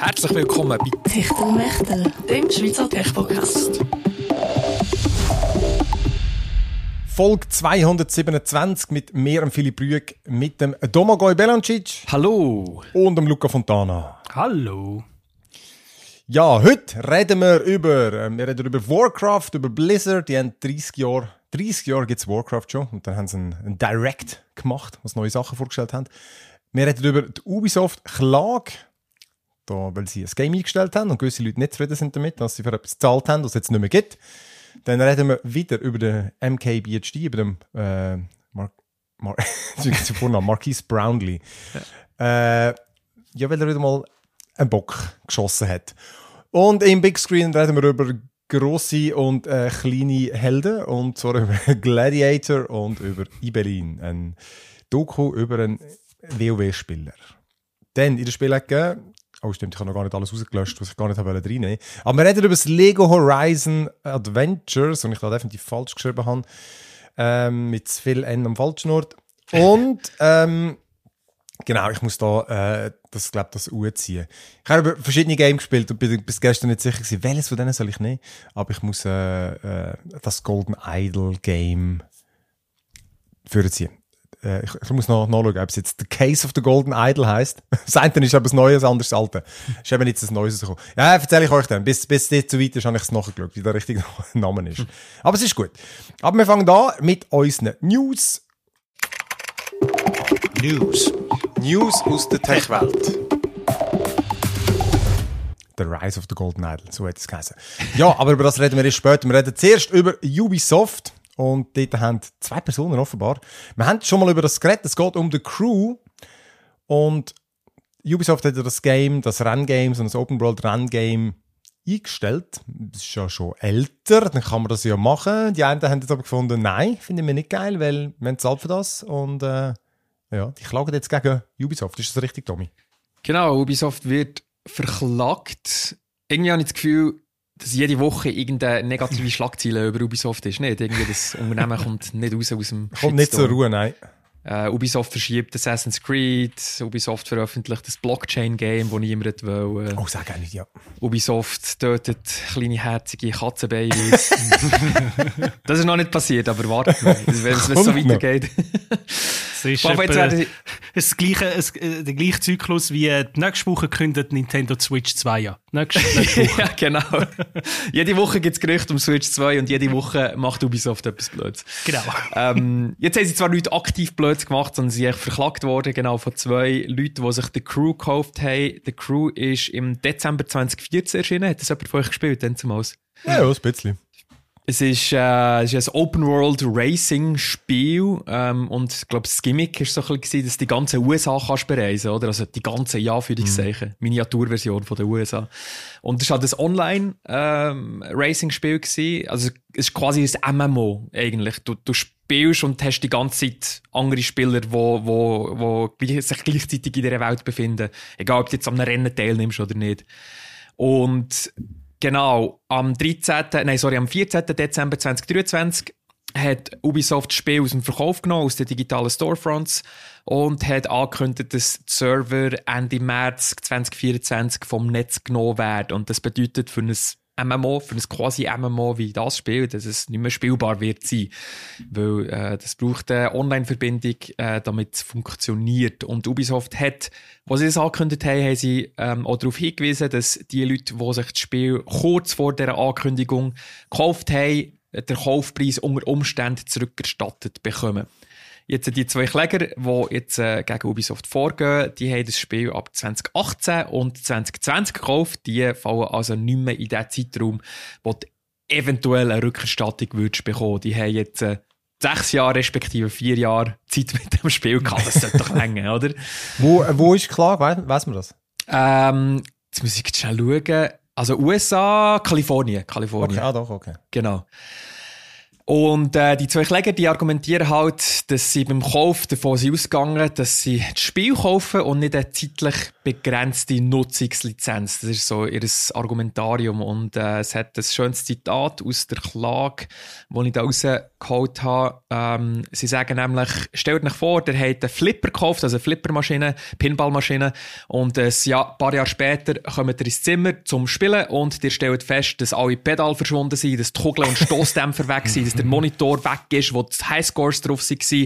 Herzlich willkommen bei Techtelmechtel, dem Schweizer Tech-Podcast. Folge 227 mit mir, Philipp Rüegg, mit dem Domagoj Belancic. Hallo. Und dem Luca Fontana. Hallo. Ja, heute reden wir über Warcraft, über Blizzard. Die haben 30 Jahre gibt es Warcraft schon. Und dann haben sie ein Direct gemacht, was neue Sachen vorgestellt haben. Wir reden über die Ubisoft-Klage, weil sie ein Game eingestellt haben und gewisse Leute nicht zufrieden sind damit, dass sie für etwas gezahlt haben, das es jetzt nicht mehr gibt. Dann reden wir wieder über den MKBHD, über den Marquise Brownlee. Ja, weil er wieder mal einen Bock geschossen hat. Und im Big Screen reden wir über grosse und kleine Helden, und zwar über Gladiator und über Ibelin, ein Doku über einen WoW-Spieler. Dann in der Spielecke, oh stimmt, ich habe noch gar nicht alles rausgelöscht, was ich gar nicht reinnehmen wollte. Aber wir reden über das Lego Horizon Adventures, und ich da definitiv falsch geschrieben habe, mit zu viel N am falschen Ort. Und genau, ich muss da das U ziehen. Ich habe über verschiedene Games gespielt und bin bis gestern nicht sicher gewesen, welches von denen soll ich nehmen. Aber ich muss das Golden Idol Game vorziehen. Ich muss noch nachschauen, ob es jetzt The Case of the Golden Idol heisst. Das eine ist aber das Neue, das andere das Alte. Ist eben jetzt das Neues gekommen. Ja, erzähle ich euch dann. Bis es nicht so weit ist, habe ich es nachgeschaut, wie der richtige Name ist. Aber es ist gut. Aber wir fangen da mit unseren News aus der Tech-Welt. The Rise of the Golden Idol, so hat es geheißen. Ja, aber über das reden wir erst später. Wir reden zuerst über Ubisoft. Und dort haben zwei Personen offenbar. Wir haben schon mal über das geredet. Es geht um The Crew. Und Ubisoft hat ja das Renngame, so ein Open-World-Renngame eingestellt. Das ist ja schon älter, dann kann man das ja machen. Die einen haben jetzt aber gefunden, nein, finden wir nicht geil, weil wir haben zahlt für das. Und ja, die klagen jetzt gegen Ubisoft. Ist das richtig, Tommy? Genau, Ubisoft wird verklagt. Irgendwie habe ich das Gefühl, dass jede Woche irgendeine negative Schlagzeile über Ubisoft ist. Nicht? Irgendwie das Unternehmen kommt nicht raus aus dem Kommt nicht zur Ruhe, nein. Ubisoft verschiebt Assassin's Creed, Ubisoft veröffentlicht das Blockchain-Game, das niemand will. Oh, sag nicht, ja. Ubisoft tötet kleine, herzige Katzenbabys. Das ist noch nicht passiert, aber wartet mal, wenn es so weitergeht. Es ist der gleiche Zyklus wie die nächste Woche kündet Nintendo Switch 2 an. Nächste Woche. Ja, genau. Jede Woche gibt es Gerüchte um Switch 2 und jede Woche macht Ubisoft etwas Blödes. Genau. Jetzt haben sie zwar nicht aktiv Blödes gemacht, sondern sie sind verklagt worden, genau, von zwei Leuten, die sich The Crew gekauft haben. The Crew ist im Dezember 2014 erschienen. Hat das jemand von euch gespielt, dann zumals? Ja, ein bisschen. Es ist ein Open-World-Racing-Spiel und ich glaube, das Gimmick war so ein bisschen, dass die ganze USA kannst bereisen, oder? Also die ganze Miniaturversion von der USA. Und es war halt ein Online-Racing-Spiel gewesen. Also es ist quasi ein MMO eigentlich. Du spielst und hast die ganze Zeit andere Spieler, die sich gleichzeitig in dieser Welt befinden. Egal, ob du jetzt an einem Rennen teilnimmst oder nicht. Und genau, am 14. Dezember 2023 hat Ubisoft das Spiel aus dem Verkauf genommen, aus den digitalen Storefronts, und hat angekündigt, dass die Server Ende März 2024 vom Netz genommen werden. Und das bedeutet für ein MMO, für ein quasi MMO wie das Spiel, dass es nicht mehr spielbar wird sein. Weil das braucht eine Online-Verbindung, damit es funktioniert. Und Ubisoft hat, als sie das angekündigt haben sie auch darauf hingewiesen, dass die Leute, die sich das Spiel kurz vor dieser Ankündigung gekauft haben, den Kaufpreis unter Umständen zurückerstattet bekommen. Jetzt die zwei Kläger, die jetzt gegen Ubisoft vorgehen, die haben das Spiel ab 2018 und 2020 gekauft. Die fallen also nicht mehr in den Zeitraum, wo du eventuell eine Rückerstattung würdest bekommen. Die haben jetzt 6 Jahre respektive 4 Jahre Zeit mit dem Spiel gehabt. Das sollte doch länger, oder? Wo ist klar? Weiss man das? Jetzt muss ich jetzt schnell schauen. Also USA, Kalifornien. Okay, doch, okay. Genau. Und die zwei Kläger, die argumentieren halt, dass sie beim Kauf davon sind ausgegangen, dass sie das Spiel kaufen und nicht eine zeitlich begrenzte Nutzungslizenz. Das ist so ihr Argumentarium. Und es hat ein schönes Zitat aus der Klage, das ich da rausgeholt habe. Sie sagen nämlich, stellt euch vor, der hat einen Flipper gekauft, also eine Flippermaschine, Pinballmaschine, und ein paar Jahre später kommt ihr ins Zimmer zum Spielen und ihr stellt fest, dass alle Pedale verschwunden sind, dass die Kugeln und Stossdämpfer weg sind, dass der Monitor weg ist, wo die Highscores drauf waren.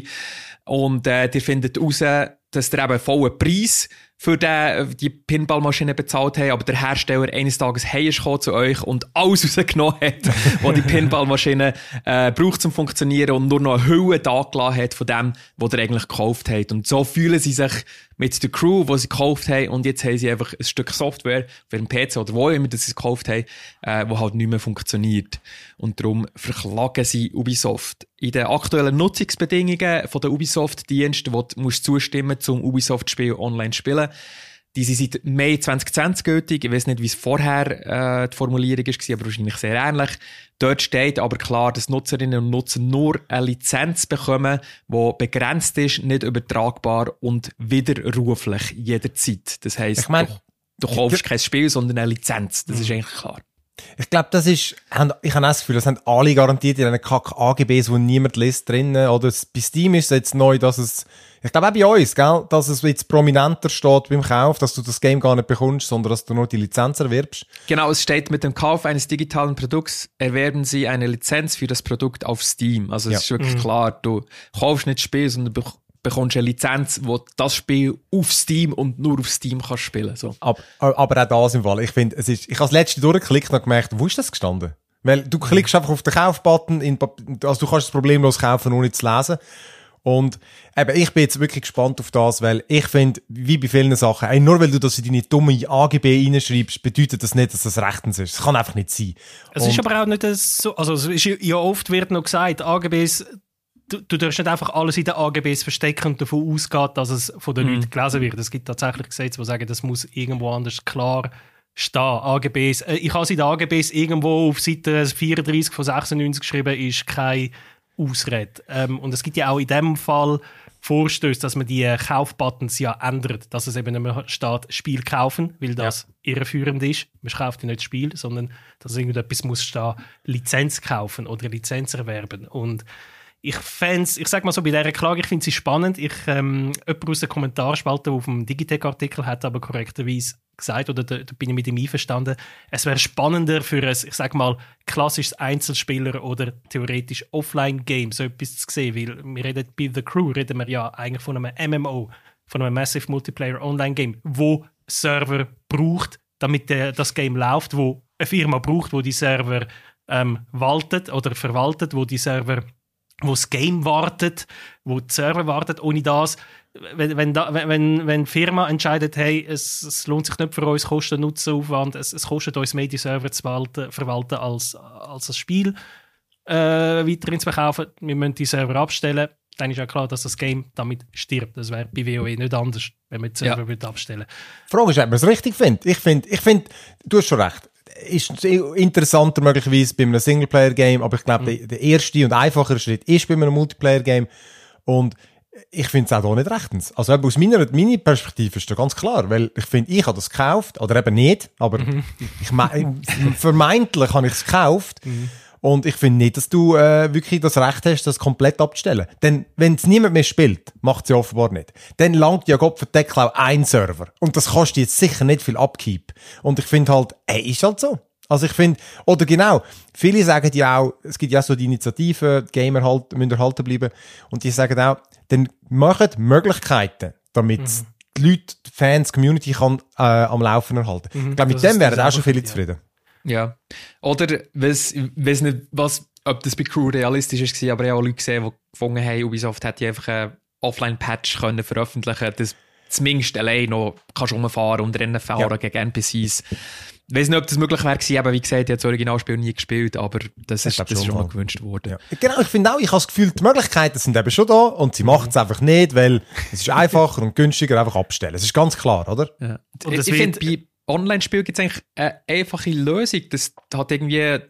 Und ihr findet heraus, dass ihr eben vollen Preis für die Pinballmaschine bezahlt haben, aber der Hersteller eines Tages heimgekommen zu euch und alles rausgenommen hat, was die Pinballmaschine braucht zum Funktionieren und nur noch eine Hülle da gelassen hat von dem, was ihr eigentlich gekauft habt. Und so fühlen sie sich mit der Crew, die sie gekauft haben, und jetzt haben sie einfach ein Stück Software für den PC oder wo immer sie es gekauft haben, wo halt nicht mehr funktioniert. Und darum verklagen sie Ubisoft. In den aktuellen Nutzungsbedingungen von den Ubisoft-Diensten, wo du zustimmen zum Ubisoft-Spiel online spielen, die sind seit Mai 2020 gültig. Ich weiss nicht, wie es vorher die Formulierung war, aber wahrscheinlich sehr ähnlich. Dort steht aber klar, dass Nutzerinnen und Nutzer nur eine Lizenz bekommen, die begrenzt ist, nicht übertragbar und widerruflich jederzeit. Das heisst, ich mein, du kaufst kein Spiel, sondern eine Lizenz. Das ist eigentlich klar. Ich glaube, ich habe auch das Gefühl, das haben alle garantiert in diesen Kack-AGBs, wo niemand liest, drinnen. Oder bei Steam ist es jetzt neu, dass es, ich glaube auch bei uns, gell, dass es jetzt prominenter steht beim Kauf, dass du das Game gar nicht bekommst, sondern dass du nur die Lizenz erwirbst. Genau, es steht, mit dem Kauf eines digitalen Produkts erwerben Sie eine Lizenz für das Produkt auf Steam. Also es ist wirklich klar, du kaufst nicht das Spiel, sondern bekommst eine Lizenz, wo das Spiel auf Steam und nur auf Steam kannst spielen. So. Aber auch das im Fall. Ich finde, ich habe das letzte durchgeklickt und gemerkt, wo ist das gestanden? Weil du klickst einfach auf den Kaufbutton, also du kannst es problemlos kaufen, ohne zu lesen. Und eben, ich bin jetzt wirklich gespannt auf das, weil ich finde, wie bei vielen Sachen, nur weil du das in deine dumme AGB reinschreibst, bedeutet das nicht, dass das rechtens ist. Das kann einfach nicht sein. Es ist aber auch nicht so, also es ist ja oft wird noch gesagt, AGBs, du darfst nicht einfach alles in den AGBs verstecken und davon ausgehen, dass es von den Leuten gelesen wird. Es gibt tatsächlich Gesetze, die sagen, das muss irgendwo anders klar stehen. AGBs, ich habe es in den AGBs irgendwo auf Seite 34 von 96 geschrieben, ist keine Ausrede. Und es gibt ja auch in dem Fall Vorstöße, dass man die Kaufbuttons ja ändert, dass es eben nicht mehr steht, Spiel kaufen, weil das irreführend ist. Man kauft ja nicht das Spiel, sondern dass irgendetwas muss stehen, Lizenz kaufen oder Lizenz erwerben. Und ich sag mal so, bei dieser Klage, ich finde sie spannend. Jemand aus der Kommentarspalte, der auf dem Digitec-Artikel hat aber korrekterweise gesagt, oder da bin ich mit ihm einverstanden, es wäre spannender für ein, ich sag mal, klassisches Einzelspieler- oder theoretisch Offline-Game so etwas zu sehen, weil wir reden bei The Crew, reden wir ja eigentlich von einem MMO, von einem Massive Multiplayer Online-Game, wo Server braucht, damit das Game läuft, wo eine Firma braucht, wo die Server waltet oder verwaltet, wo die Server, wo das Game wartet, wo die Server wartet. Ohne das, wenn die Firma entscheidet, hey, es lohnt sich nicht für uns, Kosten-Nutzen-Aufwand, es kostet uns mehr, die Server zu verwalten als das Spiel weiterhin zu verkaufen, wir müssen die Server abstellen, dann ist ja klar, dass das Game damit stirbt. Das wäre bei WoE nicht anders, wenn man die Server abstellen würde. Die Frage ist, ob man es richtig findet. Ich finde, du hast schon recht. Ist interessanter möglicherweise bei einem Singleplayer-Game, aber ich glaube, der erste und einfachere Schritt ist bei einem Multiplayer-Game. Und ich finde es auch hier nicht rechtens. Also eben aus meiner Perspektive ist das ganz klar, weil ich finde, ich habe das gekauft, oder eben nicht, aber vermeintlich habe ich es gekauft. Und ich finde nicht, dass du wirklich das Recht hast, das komplett abzustellen. Denn wenn es niemand mehr spielt, macht es ja offenbar nicht. Dann langt ja Gott für Deckel auch ein Server. Und das kostet jetzt sicher nicht viel Upkeep. Und ich finde halt, ist halt so. Also ich finde, oder genau, viele sagen ja auch, es gibt ja so die Initiative, die Gamer müssen erhalten bleiben. Und die sagen auch, dann macht Möglichkeiten, damit die Leute, die Fans, die Community kann am Laufen erhalten. Ich glaube, mit dem wären auch schon viele zufrieden. Ja. Oder, weiß nicht, ob das bei Crew realistisch war, aber ich habe auch Leute gesehen, die gefunden haben, Ubisoft hätte einfach einen Offline-Patch können veröffentlichen, dass zumindest allein noch kannst rumfahren und Rennen fahren gegen NPCs. Ich weiß nicht, ob das möglich wäre, aber wie gesagt, ich habe das Originalspiel nie gespielt, aber das ist schon mal gewünscht worden. Ja. Genau, ich finde auch, ich habe das Gefühl, die Möglichkeiten sind eben schon da und sie machen es einfach nicht, weil es ist einfacher und günstiger einfach abstellen. Es ist ganz klar, oder? Ja. Und ich finde, bei Online-Spielen gibt es eigentlich eine einfache Lösung. Das hat irgendwie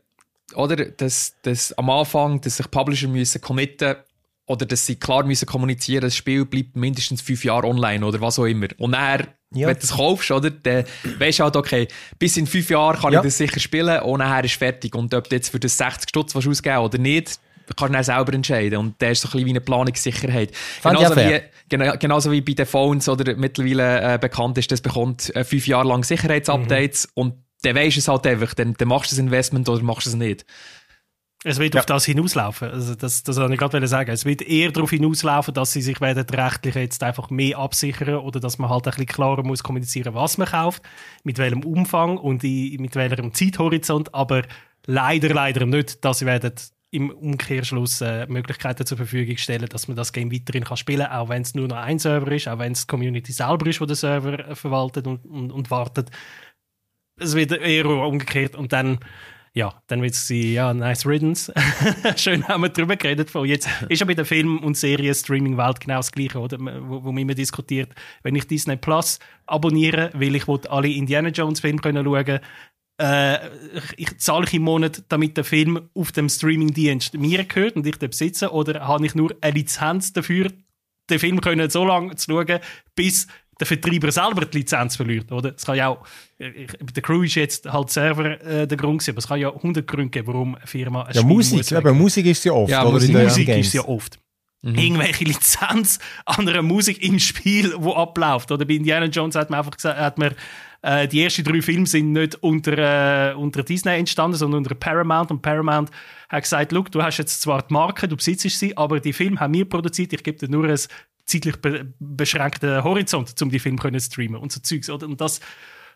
oder, dass am Anfang, dass sich Publisher müssen committen oder dass sie klar müssen kommunizieren, das Spiel bleibt mindestens 5 Jahre online oder was auch immer. Und dann, wenn du es kaufst, oder, dann weisst du halt, okay, bis in 5 Jahren kann ich das sicher spielen und nachher ist fertig. Und ob du jetzt für das 60 Stutz ausgeben oder nicht, kannst du dann selber entscheiden. Und der ist so ein bisschen wie eine Planungssicherheit. Genauso wie bei den Phones oder mittlerweile bekannt ist, das bekommt 5 Jahre lang Sicherheitsupdates und dann weisst du es halt einfach, dann machst du das Investment oder machst du es nicht. Es wird auf das hinauslaufen. Also das wollte ich gerade sagen. Es wird eher darauf hinauslaufen, dass sie sich rechtlich jetzt einfach mehr absichern oder dass man halt ein bisschen klarer muss kommunizieren, was man kauft, mit welchem Umfang und mit welchem Zeithorizont, aber leider nicht, dass sie werden im Umkehrschluss Möglichkeiten zur Verfügung stellen, dass man das Game weiterhin spielen kann, auch wenn es nur noch ein Server ist, auch wenn es die Community selber ist, die den Server verwaltet und wartet. Es wird eher umgekehrt und dann wird es sein, nice riddance. Schön haben wir drüber geredet. Jetzt ist ja bei der Film- und Serien-Streaming-Welt genau das Gleiche, oder? Wo man immer diskutiert. Wenn ich Disney Plus abonniere, weil ich alle Indiana Jones-Filme schauen ich zahle im Monat, damit der Film auf dem Streaming-Dienst mir gehört und ich den besitze, oder habe ich nur eine Lizenz dafür, den Film so lange zu schauen, bis der Vertreiber selber die Lizenz verliert, oder? Es kann ja auch, der Crew ist jetzt halt Server der Grund gewesen, aber es kann ja 100 Gründe geben, warum eine Firma ein Spiel Musik ist ja oft, oder? Musik ist ja oft. Irgendwelche Lizenz an einer Musik im Spiel, die abläuft. Oder bei Indiana Jones hat man einfach gesagt, die ersten 3 Filme sind nicht unter Disney entstanden, sondern unter Paramount. Und Paramount hat gesagt, look, du hast jetzt zwar die Marke, du besitzt sie, aber die Filme haben wir produziert, ich gebe dir nur ein zeitlich beschränkten Horizont, um die Filme zu streamen und so Zeugs. Oder? Und das,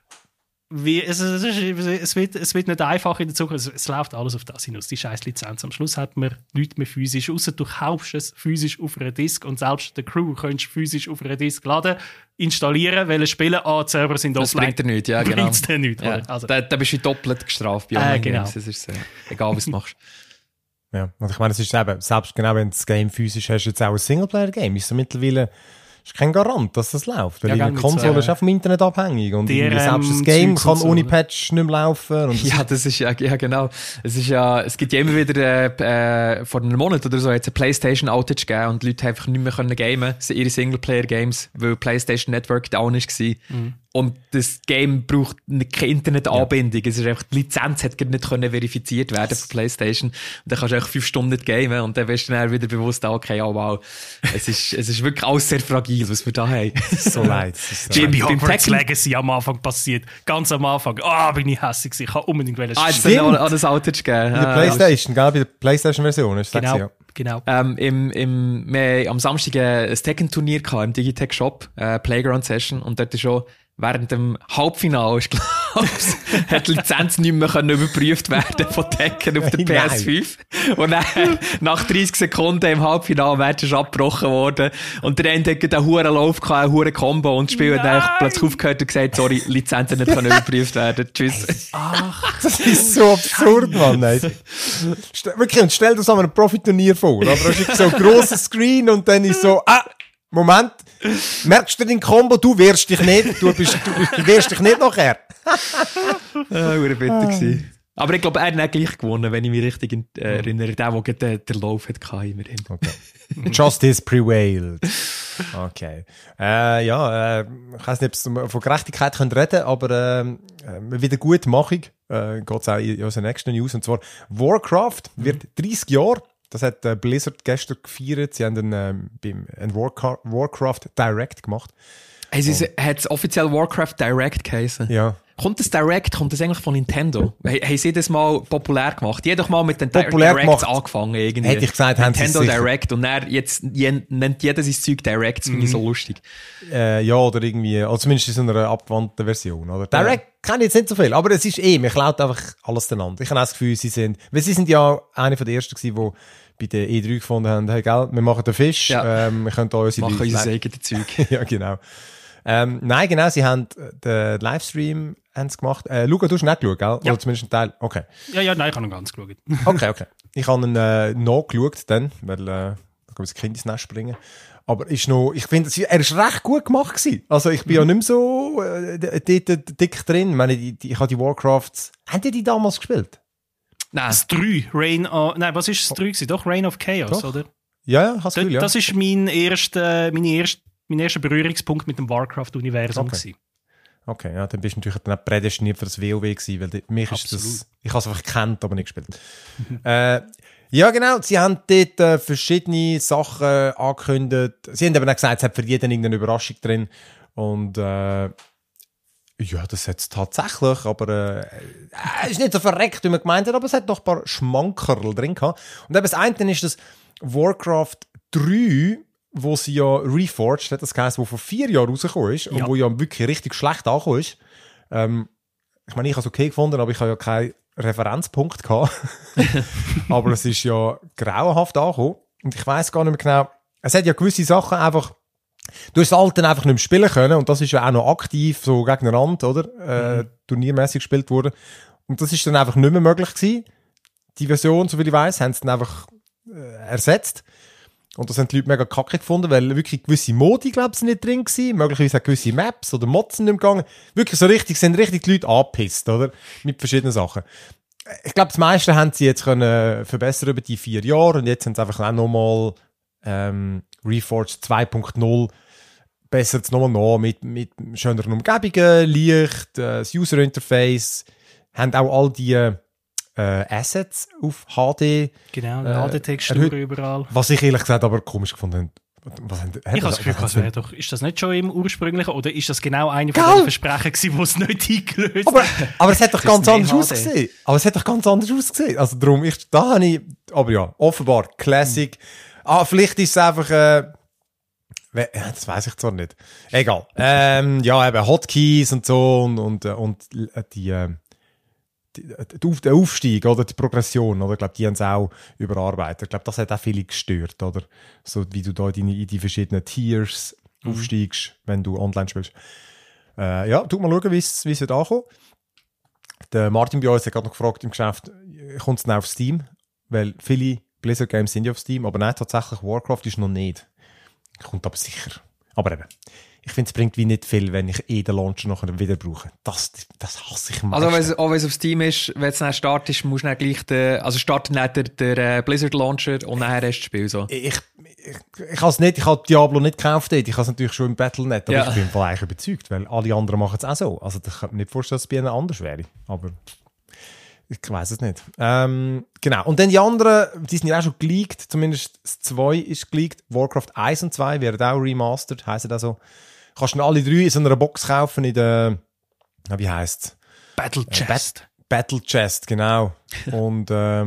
es wird nicht einfach in der Zukunft. Es läuft alles auf das hinaus, die scheiß Lizenz. Am Schluss hat man nichts mehr physisch, außer du kaufst es physisch auf einer Disk und selbst der Crew kannst du physisch auf einer Disk laden, installieren, weil spielen, die Server sind offline. Das bringt dir nichts, ja, genau. Bringt's dir nichts. Ja. Also, da bist du doppelt gestraft bei Online genau. Games. Das ist egal, was du machst. Ja, und ich meine, es ist eben, selbst genau wenn du das Game physisch hast, jetzt auch ein Singleplayer-Game, ist so mittlerweile ist kein Garant, dass das läuft. Weil die Konsole ist auch vom Internet abhängig. Und selbst das Game kann ohne Patch nicht mehr laufen. Und das ist ja genau. Es gibt ja immer wieder, vor einem Monat oder so, jetzt eine PlayStation-Outage gegeben und die Leute einfach nicht mehr können gamen, ihre Singleplayer-Games, weil PlayStation Network down war. Und das Game braucht keine Internetanbindung. Es ist einfach, die Lizenz hat nicht verifiziert werden von PlayStation. Und dann kannst du einfach 5 Stunden nicht gamen und dann wirst du dann wieder bewusst, okay, oh wow, es ist wirklich alles sehr fragil, was wir da haben. So leid. Bei Hogwarts Legacy am Anfang passiert. Ganz am Anfang. bin ich hässlich gewesen. Ich kann unbedingt es an das Outage geben. In der PlayStation, gell? Bei der PlayStation-Version ist das Genau. Wir haben am Samstag ein Tekken-Turnier gehabt, im Digitech Shop, Playground-Session, und dort ist schon während dem Halbfinale, ich glaube, hat die Lizenz nicht mehr überprüft werden von Tekken auf der PS5. Und dann, nach 30 Sekunden im Halbfinale, wird es abgebrochen worden. Und der eine hat einen hohen Lauf gehabt, einen hohen Combo, und das Spiel hat dann plötzlich aufgehört und gesagt, sorry, Lizenzen nicht überprüft werden. Tschüss. Ach, das ist so absurd, Mann. Wirklich, und stell dir so ein Profiturnier vor, aber es ist so ein grosser Screen und dann ist so, Moment, merkst du den Combo, du wehrst dich nicht, du wehrst dich nicht nachher. Bitter gewesen. Aber ich glaube, er hat gleich gewonnen, wenn ich mich richtig erinnere. Der den Lauf hatte, immerhin. Okay. Justice prevailed. Okay. Ich weiss nicht, ob es von Gerechtigkeit reden können, aber wieder gute Machung geht es auch in unserer nächsten News. Und zwar, Warcraft wird 30 Jahre. Das hat Blizzard gestern gefeiert. Sie haben einen Warcraft Direct gemacht. Hat es offiziell Warcraft Direct geheißen? Ja. Kommt das eigentlich von Nintendo? Haben sie das mal populär gemacht? Die haben doch mal mit den Directs angefangen. Irgendwie. Hätte ich gesagt, Nintendo Direct. Und dann jetzt nennt jeder sein Zeug Direct. Das finde ich so lustig. Ja, oder irgendwie, also zumindest in so einer abgewandten Version. Oder? Direct kenne ich jetzt nicht so viel, aber es ist man klaut einfach alles voneinander. Ich habe auch das Gefühl, sie sind ja eine von den ersten gewesen, die bei der E3 gefunden haben, hey, gell, wir machen den Fisch, wir können da unsere eigenes Zeug. Ja, genau. Nein, genau, sie haben den Livestream gemacht. Luca, du hast nicht geschaut, gell? Ja. Oder zumindest einen Teil? Okay. Ja, nein, ich habe ihn ganz geschaut. Okay. Ich habe ihn nachgeschaut dann, weil da kann man das Kind ins Nest bringen. Aber ich finde, er ist recht gut gemacht gewesen. Also ich bin ja nicht mehr so dick drin. Ich meine, ich habe die Warcrafts... Haben die damals gespielt? Nein. Das 3, Nein, was ist das 3 gewesen? Doch, Reign of Chaos, Doch. oder? Ja, hast du Das ist mein erster Berührungspunkt mit dem Warcraft-Universum gewesen. Okay, ja, dann bist du natürlich dann auch prädestiniert für das WoW gewesen, weil für mich ist das, ich habe es einfach gekannt, aber nicht gespielt. Ja, genau, sie haben dort verschiedene Sachen angekündigt. Sie haben eben auch gesagt, es hat für jeden irgendeine Überraschung drin. Und ja, das hat es tatsächlich, aber es ist nicht so verreckt, wie man gemeint hat, aber es hat noch ein paar Schmankerl drin gehabt. Und eben das eine ist das Warcraft 3, wo sie ja Reforged hat, das heisst, wo vor 4 Jahren rausgekommen ist und wo ja wirklich richtig schlecht angekommen ist. Ich meine, ich habe es okay gefunden, aber ich habe ja keinen Referenzpunkt gehabt. Aber es ist ja grauenhaft angekommen. Und ich weiss gar nicht mehr genau, es hat ja gewisse Sachen einfach, du hast das Alte einfach nicht mehr spielen können und das ist ja auch noch aktiv, so gegeneinander, oder? Turniermäßig gespielt worden. Und das ist dann einfach nicht mehr möglich gewesen. Die Version, so wie ich weiss, haben sie dann einfach ersetzt. Und das haben die Leute mega kacke gefunden, weil wirklich gewisse Modi, glaube ich, sind nicht drin gewesen. Möglicherweise auch gewisse Maps oder Mods sind nicht gegangen. Wirklich so richtig, sind richtig die Leute angepisst, oder? Mit verschiedenen Sachen. Ich glaube, das meiste haben sie jetzt können verbessern über die 4 Jahre und jetzt haben sie einfach auch nochmal Reforged 2.0 bessert es nochmal nach mit schöneren Umgebungen, Licht, das User-Interface, haben auch all die Assets auf HD. Genau, HD-Texturen überall. Was ich ehrlich gesagt aber komisch gefunden habe. Ich habe das Gefühl, ist das nicht schon im ursprünglichen oder ist das genau eine von den Versprechen gewesen, die es nicht eingelöst hat? Aber es hat doch ganz anders ausgesehen. Also darum, da habe ich, aber ja, offenbar, Classic. Vielleicht ist es einfach, das weiss ich zwar nicht. Egal. Ja, eben Hotkeys und so und der Aufstieg oder die Progression, oder? Ich glaube, die haben es auch überarbeitet. Ich glaube, das hat auch viele gestört, oder? So wie du da in die verschiedenen Tiers aufsteigst, wenn du online spielst. Ja, tu mal schauen, wie es wird ankommen. Der Martin bei uns hat gerade noch gefragt im Geschäft, kommt es denn auf Steam? Weil viele Blizzard Games sind ja auf Steam, aber nein, tatsächlich Warcraft ist noch nicht. Kommt aber sicher. Aber eben. Ich finde, es bringt wie nicht viel, wenn ich den Launcher nachher wieder brauche. Das hasse ich mal. Also, wenn es auf Steam ist, wenn es dann startet, musst du dann gleich startet dann der Blizzard Launcher und dann das Spiel so. Ich habe es nicht, ich habe Diablo nicht gekauft. Ich habe es natürlich schon im Battle.net, aber ich bin von eigentlich überzeugt, weil alle anderen machen es auch so. Also, ich kann mir nicht vorstellen, dass es bei ihnen anders wäre. Aber ich weiss es nicht. Genau. Und dann die anderen, die sind ja auch schon geleakt. Zumindest das 2 ist geleakt. Warcraft 1 und 2 werden auch remastered, heisst das so. Kannst du alle 3 in so einer Box kaufen in der, wie heisst's? Battle Chest. Battle Chest, genau. Und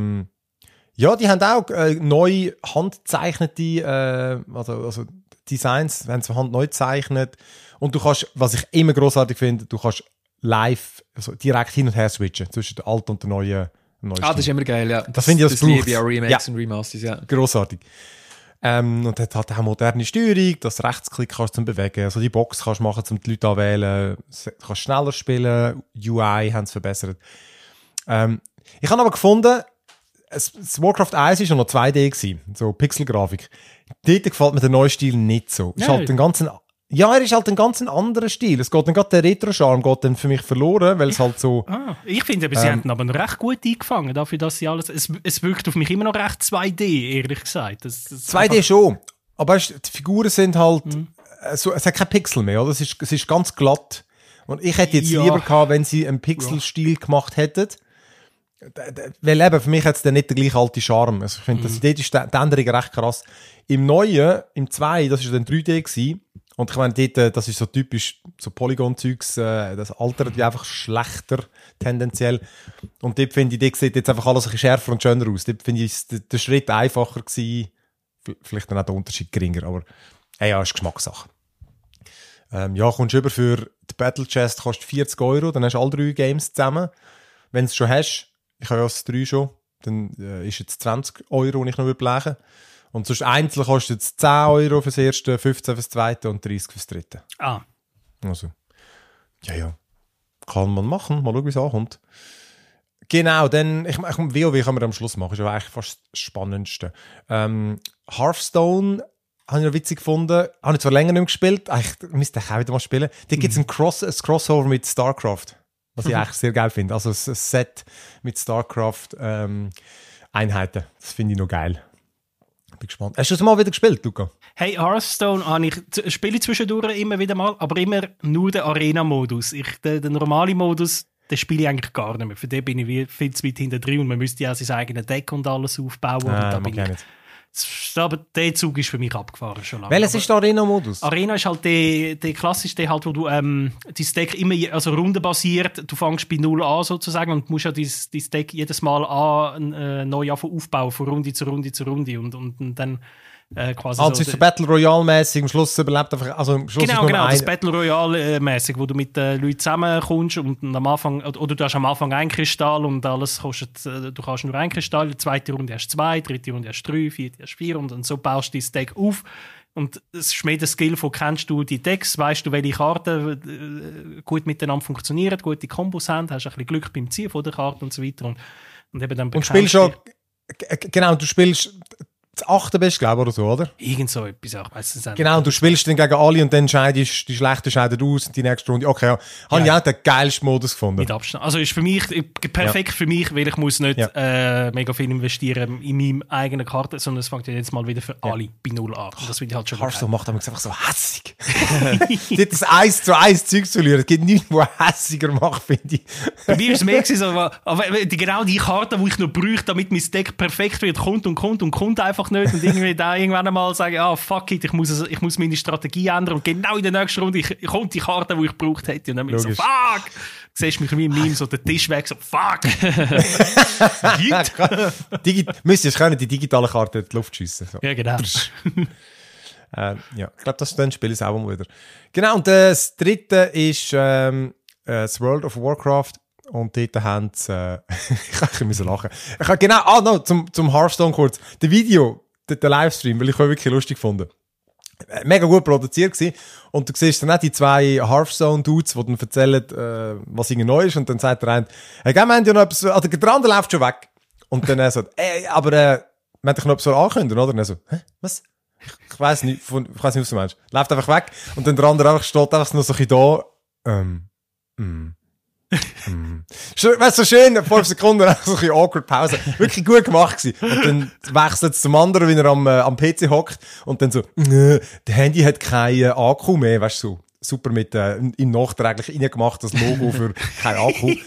ja, die haben auch neu handgezeichnete also Designs, wenn sie von Hand neu gezeichnet. Und du kannst, was ich immer grossartig finde, du kannst live, also direkt hin und her switchen zwischen der alten und der neuen Stil. Das ist immer geil, ja. Das finde ich, das liebe ich auch Remakes und Remasters, ja. Grossartig. Und hat auch moderne Steuerung, das Rechtsklick kannst du zum Bewegen, also die Box kannst du machen, um die Leute anwählen, du kannst schneller spielen, UI haben sie verbessert. Ich habe aber gefunden, das Warcraft 1 war ja noch 2D gewesen, so Pixelgrafik. Dort gefällt mir der neue Stil nicht so. Ist halt er ist halt ein ganz anderer Stil. Es geht dann gerade der Retro-Charme geht dann für mich verloren, weil es halt so... ich finde, sie haben aber noch recht gut eingefangen, dafür, dass sie alles... Es wirkt auf mich immer noch recht 2D, ehrlich gesagt. 2D schon, aber die Figuren sind halt... So, es hat kein Pixel mehr, oder? Es ist ganz glatt. Und ich hätte jetzt lieber gehabt, wenn sie einen Pixel-Stil gemacht hätten. Weil eben, für mich hat es dann nicht der gleiche alte Charme. Also ich finde, dort ist die Änderung recht krass. Im Neuen, im 2, das war dann 3D gewesen. Und ich meine, dort, das ist so typisch, so Polygon-Zeugs, das altert wie einfach schlechter, tendenziell. Und dort finde ich, dort sieht jetzt einfach alles ein bisschen schärfer und schöner aus. Dort finde ich, der Schritt einfacher gewesen. Vielleicht dann auch der Unterschied geringer, aber, ja, ist Geschmackssache. Ja, kommst du über für die Battle Chest, kostet 40 €, dann hast du alle 3 Games zusammen. Wenn du es schon hast, ich habe ja das 3 schon, dann ist jetzt 20 €, die ich noch belegen. Und sonst einzeln kostet es 10 € fürs erste, 15 fürs zweite und 30 fürs dritte. Also, ja. Kann man machen. Mal schauen, wie es ankommt. Genau, dann, WoW kann man am Schluss machen. Ist aber eigentlich fast das Spannendste. Hearthstone habe ich noch witzig gefunden. Habe ich zwar länger nicht mehr gespielt. Ich müsste auch wieder mal spielen. Da gibt es ein Crossover mit StarCraft. Was ich eigentlich sehr geil finde. Also ein Set mit StarCraft Einheiten. Das finde ich noch geil. Bin gespannt. Hast du das mal wieder gespielt, Luca? Hey, Hearthstone spiele ich zwischendurch immer wieder mal, aber immer nur den Arena-Modus. Den normalen Modus, den spiele ich eigentlich gar nicht mehr. Für den bin ich viel zu weit hinten drin und man müsste ja sein eigenes Deck und alles aufbauen. Und da bin ich nicht. Aber der Zug ist für mich abgefahren schon lange. Welches ist der Arena-Modus? Arena ist halt der klassische, halt, wo du dein Deck immer, also rundenbasiert, du fängst bei 0 an sozusagen und musst ja dein Deck jedes Mal neu aufbauen, von Runde zu Runde zu Runde und dann quasi also ist so Battle Royale-mäßig, am Schluss überlebt einfach, also am Schluss genau, das Battle Royale-mäßig, wo du mit Leuten zusammenkommst und am Anfang, oder du hast am Anfang ein Kristall und alles kostet, du kannst nur ein Kristall, die zweite Runde hast 2, dritte Runde hast 3, vierte hast 4 und so baust du dein Deck auf. Und es ist mehr der Skill von, kennst du die Decks, weißt du, welche Karten gut miteinander funktionieren, gute Kombos haben, hast ein bisschen Glück beim Ziehen von der Karte und so weiter. Und eben dann spielst schon, genau, du spielst das 8. bist, glaube ich, oder so, oder? Irgend so etwas, ich weiss es nicht. Genau, du spielst dann gegen alle und dann scheidest die Schlechten scheiden aus und die nächste Runde. Okay, ja. Habe ich auch den geilsten Modus gefunden. Mit Abstand. Also ist für mich perfekt für mich, weil ich muss nicht mega viel investieren in meinem eigenen Karte, sondern es fängt ja jetzt mal wieder für alle bei 0 an. Und das finde ich halt schon Hearthstone macht einfach so hässig. Das 1:1 Zeug zu verlieren. Es gibt nichts, was hässiger macht, finde ich. Bei mir ist es mehr gewesen, aber genau die Karte, die ich noch bräuchte, damit mein Deck perfekt wird, kommt einfach nicht und irgendwie da irgendwann einmal sagen, fuck it, ich muss meine Strategie ändern und genau in der nächsten Runde kommt die Karte, die ich gebraucht hätte und dann bin ich so, fuck! Siehst mich wie ein Meme, so den Tisch weg, so, fuck! Müsstest können die digitale Karte in die Luft schiessen. So. Ja, genau. Ja, ich glaube, das Spiel ist auch mal wieder. Genau, und das dritte ist das World of Warcraft. Und dort haben sie, ich musste lachen. Zum Hearthstone kurz. Das Video, der Livestream, weil ich auch wirklich lustig fand. Mega gut produziert gewesen. Und du siehst dann auch die 2 Hearthstone-Dudes, die dann erzählen, was irgendwie neu ist. Und dann sagt der eine, hey, wir haben ja noch etwas, also der andere läuft schon weg. Und dann so, aber wir haben doch noch etwas ankündigen, oder? Und dann so, hä, was? Ich weiss nicht, was du meinst. Läuft einfach weg. Und dann der andere einfach steht einfach noch so ein bisschen da, Weißt du, so schön, 5 Sekunden, so ein bisschen awkward Pause. Wirklich gut gemacht gewesen. Und dann wechselt es zum anderen, wenn er am PC hockt. Und dann so, das Handy hat keinen Akku mehr, weißt du, so. Super mit, im nachträglich reingemacht, das Logo für kein Akku.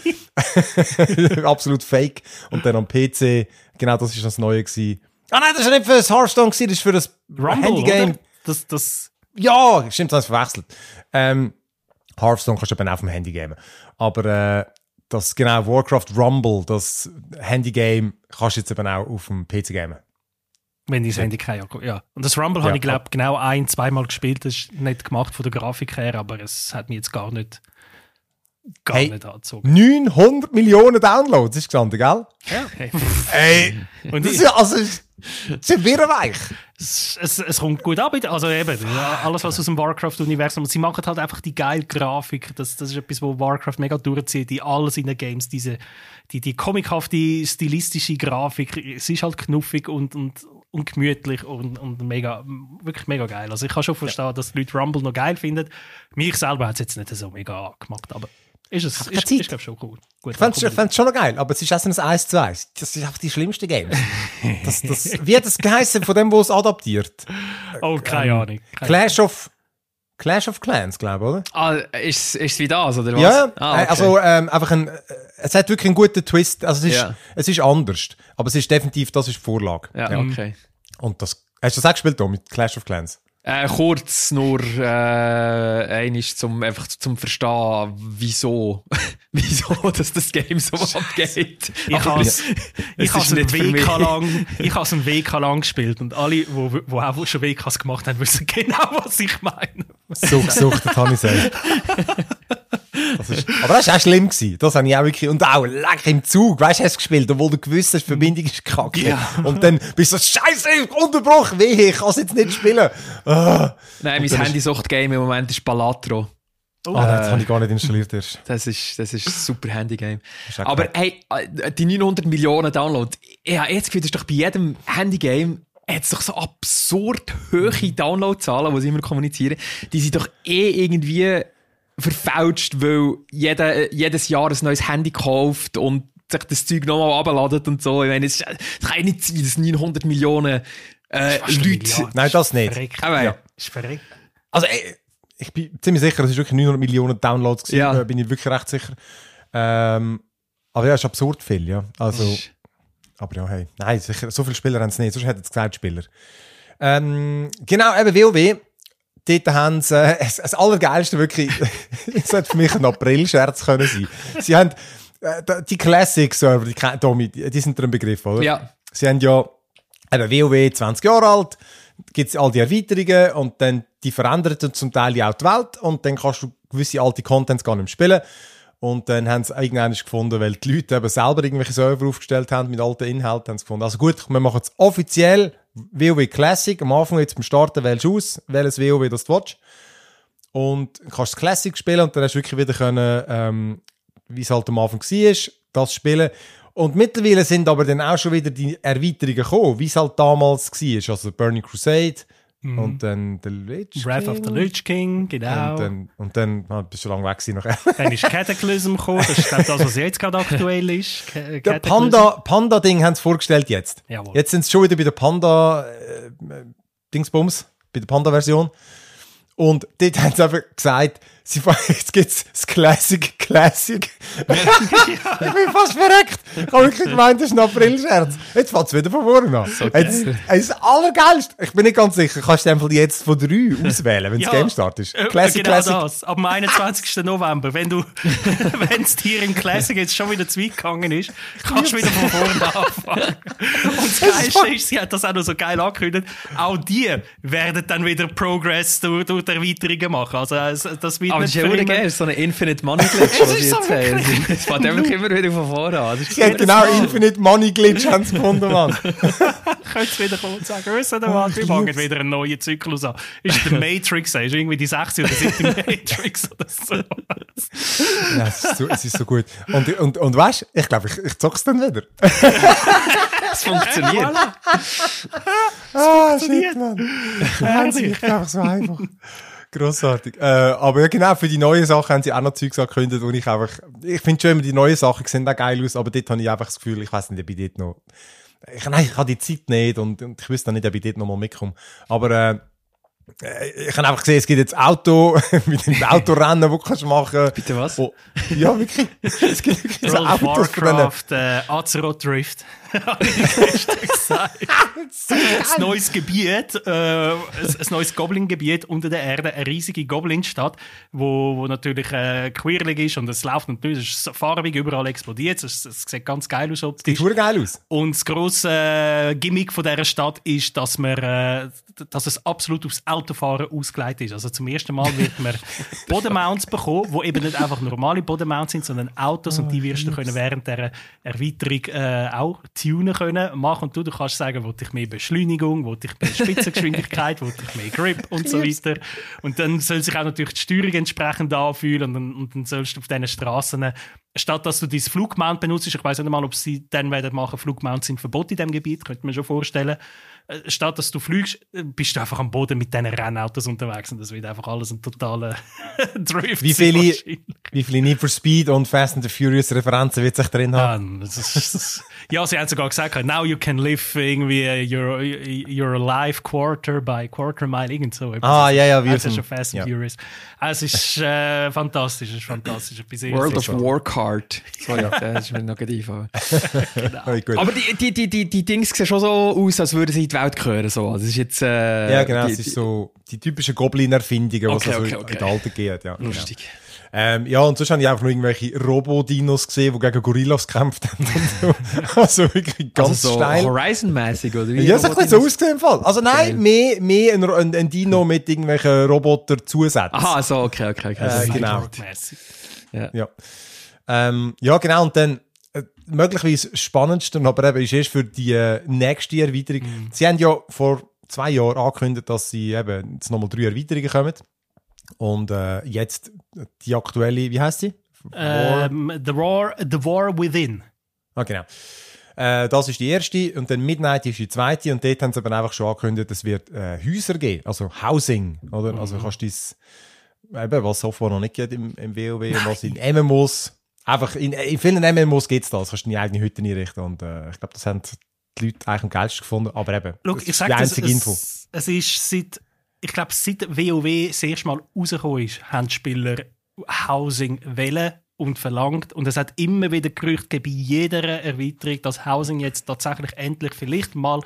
Absolut fake. Und dann am PC, genau, das ist das Neue gewesen. Ah nein, das ist nicht für das Hearthstone gewesen, das ist für das Handy-Game. Ja, stimmt, das habe ich verwechselt. Hearthstone kannst du eben auch auf dem Handy gamen. Aber das genau Warcraft Rumble, das Handy-Game, kannst du jetzt eben auch auf dem PC gamen. Wenn das Handy kein Akku, ja. Und das Rumble habe ich, glaube ich, genau 1-2 Mal gespielt. Das ist nicht gemacht von der Grafik her, aber es hat mich jetzt gar nicht angezogen. 900 Millionen Downloads ist gestanden, gell? Ja. Hey. Und das ist ja, also, das ist wirrweich. Es kommt gut ab. Also eben, alles was aus dem Warcraft-Universum. Und sie machen halt einfach die geile Grafik. Das ist etwas, wo Warcraft mega durchzieht. Die alles in den Games. Die comichafte, stilistische Grafik. Es ist halt knuffig und gemütlich und mega, wirklich mega geil. Also ich kann schon verstehen, dass die Leute Rumble noch geil finden. Mich selber hat es jetzt nicht so mega gemacht, aber ist glaube schon cool. Gut, ich fände es schon noch geil, aber es ist erst ein 1:1. Das ist einfach die schlimmste Games. Wie hat das geheißen von dem, wo es adaptiert? Oh, keine Ahnung. Clash of Clans, glaube ich, oder? Ah, ist es wie das, oder was? Ja, okay. Also einfach es hat wirklich einen guten Twist. Also es ist anders, aber es ist definitiv, das ist die Vorlage. Ja, okay. Und das, hast du das auch gespielt, mit Clash of Clans? Kurz nur einiges zum Verstehen, wieso dass das Game so abgeht. Ich habe es ein WK lang gespielt und alle, die auch schon WKs gemacht haben, wissen genau, was ich meine. So gesuchtet habe ich es. Aber das war auch schlimm gewesen. Das habe ich auch wirklich, und auch lecker im Zug, weißt du, hast du gespielt, obwohl du gewusst hast, die Verbindung ist kacke. Ja. Und dann bist du so, Scheiße, unterbrochen, ich kann es jetzt nicht spielen. Nein, mein Handysucht-Game im Moment ist Balatro. Das habe ich gar nicht installiert erst. Das ist ein super Handy-Game. Aber hey, die 900 Millionen Downloads, ich habe jetzt gefühlt, das ist doch bei jedem Handy-Game hat doch so absurd hohe Downloadzahlen, die sie immer kommunizieren. Die sind doch irgendwie verfälscht, weil jedes Jahr ein neues Handy kauft und sich das Zeug nochmal runterladet und so. Ich meine, das kann ja nicht sein, dass 900 Millionen Leute... Nein, das nicht. Verreckt. Aber Ja, ist verreckt. Also, ich bin ziemlich sicher, es ist wirklich 900 Millionen Downloads gewesen, Ja. bin ich wirklich recht sicher. Aber ja, es ist absurd viel, ja. Also, aber ja, hey. Nein, sicher, so viele Spieler haben es nicht, sonst hätten es gesagt, Spieler. Genau, eben WoW. Dort haben sie, das Allergeilste wirklich, es hätte für mich ein April-Scherz können sein. Sie haben, die Classic-Server, die sind ein Begriff, oder? Ja. Sie haben ja, eben WoW 20 Jahre alt, gibt es all die Erweiterungen und dann die verändern zum Teil ja auch die Welt und dann kannst du gewisse alte Contents gar nicht mehr spielen. Und dann haben sie irgendwann gefunden, weil die Leute eben selber irgendwelche Server aufgestellt haben mit alten Inhalten, haben sie gefunden, also gut, wir machen es offiziell WoW Classic. Am Anfang jetzt beim Starten wählst du aus, welches WoW das du willst. Und kannst das Classic spielen und dann hast du wirklich wieder können, wie es halt am Anfang war, das spielen. Und mittlerweile sind aber dann auch schon wieder die Erweiterungen gekommen, wie es halt damals war. Also Burning Crusade und dann The Lich King. Wrath of the Lich King, genau. Und dann bist du lange weg gewesen nachher. Dann ist Cataclysm gekommen, das ist glaub, das, was jetzt gerade aktuell ist. Der Panda-Ding haben sie vorgestellt jetzt. Jawohl. Jetzt sind sie schon wieder bei der Panda-Dingsbums, bei der Panda-Version. Und dort haben sie einfach gesagt, jetzt gibt's das Classic. Ich bin fast verreckt. Ich habe wirklich gemeint, das ist ein April-Scherz. Jetzt fängt es wieder von vorne an. Jetzt, es ist das Allergeilste. Ich bin nicht ganz sicher. Kannst du einfach jetzt von 3 auswählen, wenn das Game startet? Classic, genau Classic. das. Ab dem 21. November. Wenn es dir im Classic jetzt schon wieder zu weit gegangen ist, kannst du wieder von vorne anfangen. Und das Geilste ist, sie hat das auch noch so geil angekündigt, auch die werden dann wieder Progress durch die Erweiterungen machen. Also das wird aber nicht das ist ja geil, so eine Infinite Money Glitch, was ich jetzt habe. Es fängt einfach immer wieder von vorne an. Sie hat genau Infinite Money Glitch haben sie gefunden, Mann. Könntest du wieder kommen und sagen, wisst ihr was, wir fangen wieder einen neuen Zyklus an. Ist der Matrix, ist irgendwie die 6. oder 7. Matrix oder so. Ja, es ist so gut. Und weißt du, ich glaube, ich zock's dann wieder. Es funktioniert. Shit, Mann. Das ist einfach so einfach. Grossartig. Aber ja, genau, für die neuen Sachen haben sie auch noch Zeugs angekündigt, wo ich finde schon immer, die neuen Sachen sehen auch geil aus, aber dort habe ich einfach das Gefühl, ich weiss nicht, ob ich dort noch, ich habe die Zeit nicht und ich wüsste nicht, ob ich dort noch mal mitkomme. Aber, ich habe einfach gesehen, es gibt jetzt Auto, mit dem Autorennen, das du kannst machen. Bitte was? Oh, ja, wirklich. Es gibt wirklich so World of Autos von Warcraft, Azeroth Drift. Habe ich gestern gesagt. Ein neues Gebiet, ein neues Goblin-Gebiet unter der Erde, eine riesige Goblin-Stadt, wo natürlich quirlig ist und es läuft natürlich, es ist farbig, überall explodiert, es sieht ganz geil aus optisch. Sieht geil aus. Und das grosse Gimmick von dieser Stadt ist, dass es absolut aufs Autofahren ausgelegt ist. Also zum ersten Mal wird man Bodenmounts bekommen, die eben nicht einfach normale Bodenmounts sind, sondern Autos und die wirst du können während der Erweiterung auch tunen können, machen. Und du kannst sagen, will ich mehr Beschleunigung, will ich mehr Spitzengeschwindigkeit, will ich mehr Grip und so weiter. Und dann soll sich auch natürlich die Steuerung entsprechend anfühlen und dann sollst du auf diesen Strassen, statt dass du dein Flugmount benutzt, ich weiss nicht mal, ob sie dann werden machen, Flugmounts sind verboten in diesem Gebiet, könnte man schon vorstellen. Statt dass du fliegst, bist du einfach am Boden mit diesen Rennautos unterwegs und das wird einfach alles ein totaler Drift. Wie viele Need for Speed und Fast and the Furious Referenzen wird sich drin haben? Ja, sie haben sogar gesagt, now you can live irgendwie your life quarter by quarter mile, irgend so. Ja, wie schon Fast and Furious. Es ist fantastisch, es ist fantastisch. World of Warcraft. Sorry, das ist mir noch nicht eingefallen. Genau. Aber die Dings sehen schon so aus, als würden sie in die Welt gehören. So. Das ist jetzt, ja, genau, es ist so die typischen Goblin-Erfindungen, die es in der Alten geht. Ja, lustig. Genau. Ja, und sonst habe ich einfach nur irgendwelche Robo-Dinos gesehen, die gegen Gorillas gekämpft haben. Also wirklich ganz so steil. Horizon-mäßig, oder wie? Ja, es hat ein bisschen so ausgesehen im Fall. Also nein, mehr ein Dino mit irgendwelchen Roboter-Zusätzen. Aha, so, okay. Genau. Ja, genau, und dann möglicherweise das Spannendste, aber eben ist erst für die nächste Erweiterung. Sie haben ja vor 2 Jahren angekündigt, dass sie eben jetzt nochmal 3 Erweiterungen kommen. Und jetzt die aktuelle, wie heisst sie? The War Within. Ah, genau. Das ist die erste und dann Midnight ist die zweite und dort haben sie aber einfach schon angekündigt, es wird Häuser geben, also Housing, oder? Also kannst du eben, was Software noch nicht geht im WoW und was in MMOs, einfach in vielen MMOs gibt es das, kannst du deine eigene Hütte einrichten und ich glaube, das haben die Leute eigentlich am geilsten gefunden, aber eben, Schau, das ich ist sag die das, einzige Info. Es ist seit WoW das erste Mal rausgekommen ist, haben die Spieler Housing wählen und verlangt. Und es hat immer wieder Gerüchte gegeben, bei jeder Erweiterung, dass Housing jetzt tatsächlich endlich vielleicht mal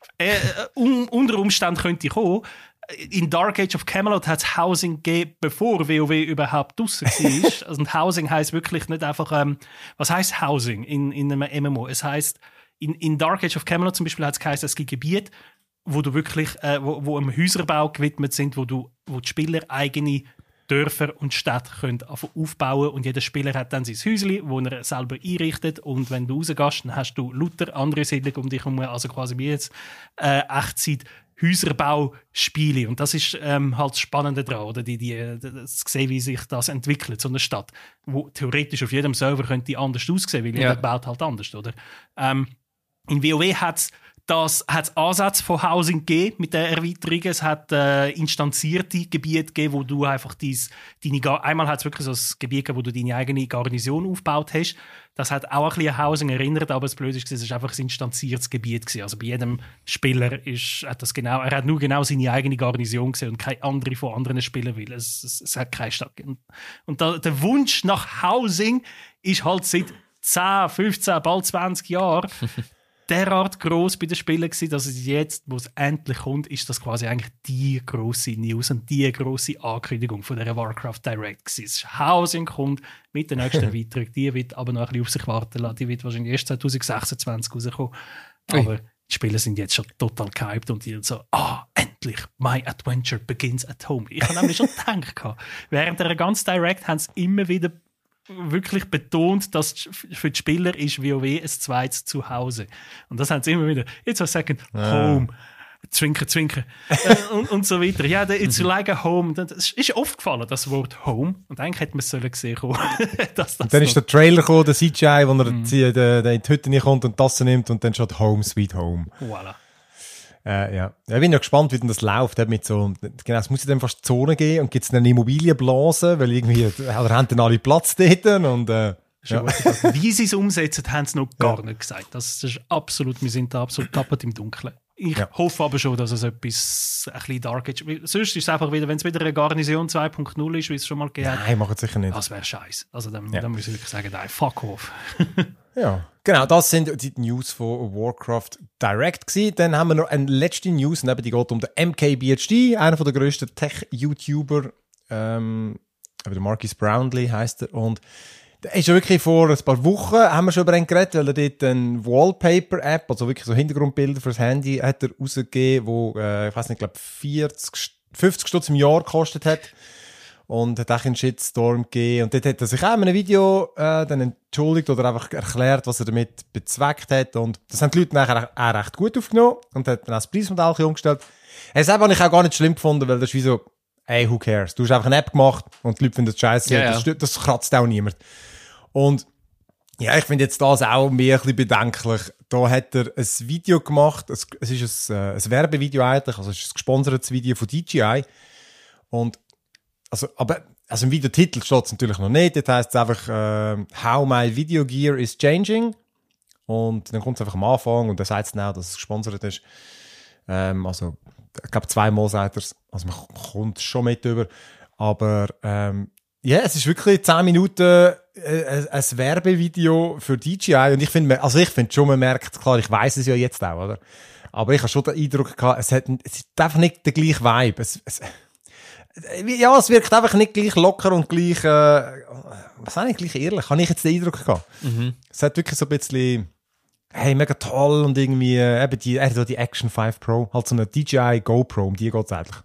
unter Umständen könnte kommen. In Dark Age of Camelot hat es Housing gegeben, bevor WoW überhaupt draussen war. Also, und Housing heisst wirklich nicht einfach, was heisst Housing in einem MMO? Es heisst, in Dark Age of Camelot zum Beispiel hat es geheißen, es gibt Gebiete, wo du wirklich, wo einem Häuserbau gewidmet sind, wo die Spieler eigene Dörfer und Städte können aufbauen und jeder Spieler hat dann sein Häuschen, wo er selber einrichtet und wenn du rausgehst, dann hast du lauter andere Siedlungen um dich herum, also quasi wie jetzt Echtzeit Häuserbauspiele und das ist halt das Spannende daran, oder das sehen, wie sich das entwickelt, so eine Stadt, wo theoretisch auf jedem Server könnte anders aussehen, weil jeder baut halt anders, oder? In WoW hat es Ansätze von Housing gegeben mit der Erweiterung. Es hat instanzierte Gebiete gegeben, wo du einfach einmal hat es wirklich so ein Gebiet gegeben, wo du deine eigene Garnison aufgebaut hast. Das hat auch ein bisschen an Housing erinnert, aber das Blöde ist, es war einfach ein instanziertes Gebiet gewesen. Also bei jedem Spieler er hat nur genau seine eigene Garnison gesehen und keine andere von anderen Spielern will. Es hat keine Stadt gegeben. Und der Wunsch nach Housing ist halt seit 10, 15, bald 20 Jahren derart gross bei den Spielern gewesen, dass es jetzt, wo es endlich kommt, ist das quasi eigentlich die grosse News und die grosse Ankündigung von der Warcraft Direct gewesen. Es ist Housing kommt mit der nächsten Erweiterung, die wird aber noch ein bisschen auf sich warten lassen, die wird wahrscheinlich erst 2026 rauskommen. Aber die Spieler sind jetzt schon total gehypt und die so, endlich, my adventure begins at home. Ich habe nämlich schon gedacht, während der ganzen Direct haben sie immer wieder wirklich betont, dass für die Spieler ist WoW ein zweites Zuhause. Und das haben sie immer wieder. It's a second home. Zwinker, zwinker. und so weiter. Ja, it's like a home. Das ist oft gefallen, das Wort home. Und eigentlich hätte man es gesehen kommen. Dann ist der Trailer gekommen, der CGI, wo er in die Hütte nicht kommt und die Tasse nimmt und dann schaut Home, Sweet Home. Voilà. Ja, ich bin ja gespannt, wie denn das läuft. Mit so, genau, es muss ja dann fast Zonen geben und gibt es eine Immobilienblase, weil irgendwie, oder haben dann alle Platz dort und, ja. Wie sie es umsetzen, haben sie noch gar nicht gesagt. Das ist absolut, wir sind da absolut tappert im Dunkeln. Ich hoffe aber schon, dass es etwas ein bisschen dark ist. Sonst ist es einfach wieder, wenn es wieder eine Garnison 2.0 ist, wie es schon mal gegeben hat. Nein, macht es sicher nicht. Das wäre scheiße. Also dann muss ich wirklich sagen, nein, fuck off. Ja, genau, das sind die News von Warcraft Direct gewesen. Dann haben wir noch eine letzte News, und eben die geht um den MKBHD, einer der grössten Tech-YouTuber, der Marquis Brownlee heisst er, und der ist ja wirklich vor ein paar Wochen, haben wir schon über ihn geredet, weil er dort eine Wallpaper-App, also wirklich so Hintergrundbilder fürs Handy, hat er rausgegeben, wo, ich weiss nicht, glaube 50 Stutz im Jahr gekostet hat. Und hat auch einen Shitstorm gegeben. Und dort hat er sich auch in einem Video dann entschuldigt oder einfach erklärt, was er damit bezweckt hat. Und das haben die Leute nachher auch recht gut aufgenommen und hat dann auch das Preismodell umgestellt. Das habe ich auch gar nicht schlimm gefunden, weil das ist wie so, hey, who cares? Du hast einfach eine App gemacht und die Leute finden das scheiße. Ja, das kratzt auch niemand. Und ja, ich finde jetzt das auch mehr ein bisschen bedenklich. Da hat er ein Video gemacht. Es ist ein Werbevideo eigentlich, also es ist ein gesponsertes Video von DJI. Und also im Videotitel steht es natürlich noch nicht. Das heisst es einfach, how my video gear is changing. Und dann kommt es einfach am Anfang und dann sagt es dann auch, dass es gesponsert ist. Also, ich glaube, 2-mal sagt er es. Also, man kommt schon mit über. Aber, ja, es ist wirklich 10 Minuten ein Werbevideo für DJI. Und ich finde schon, man merkt, klar, ich weiss es ja jetzt auch, oder? Aber ich habe schon den Eindruck gehabt, es ist einfach nicht der gleiche Vibe. Es wirkt einfach nicht gleich locker und gleich, was auch nicht gleich ehrlich, habe ich jetzt den Eindruck gehabt. Es hat wirklich so ein bisschen, hey, mega toll und irgendwie, eben er hat die Action 5 Pro, halt so eine DJI GoPro, um die geht es eigentlich.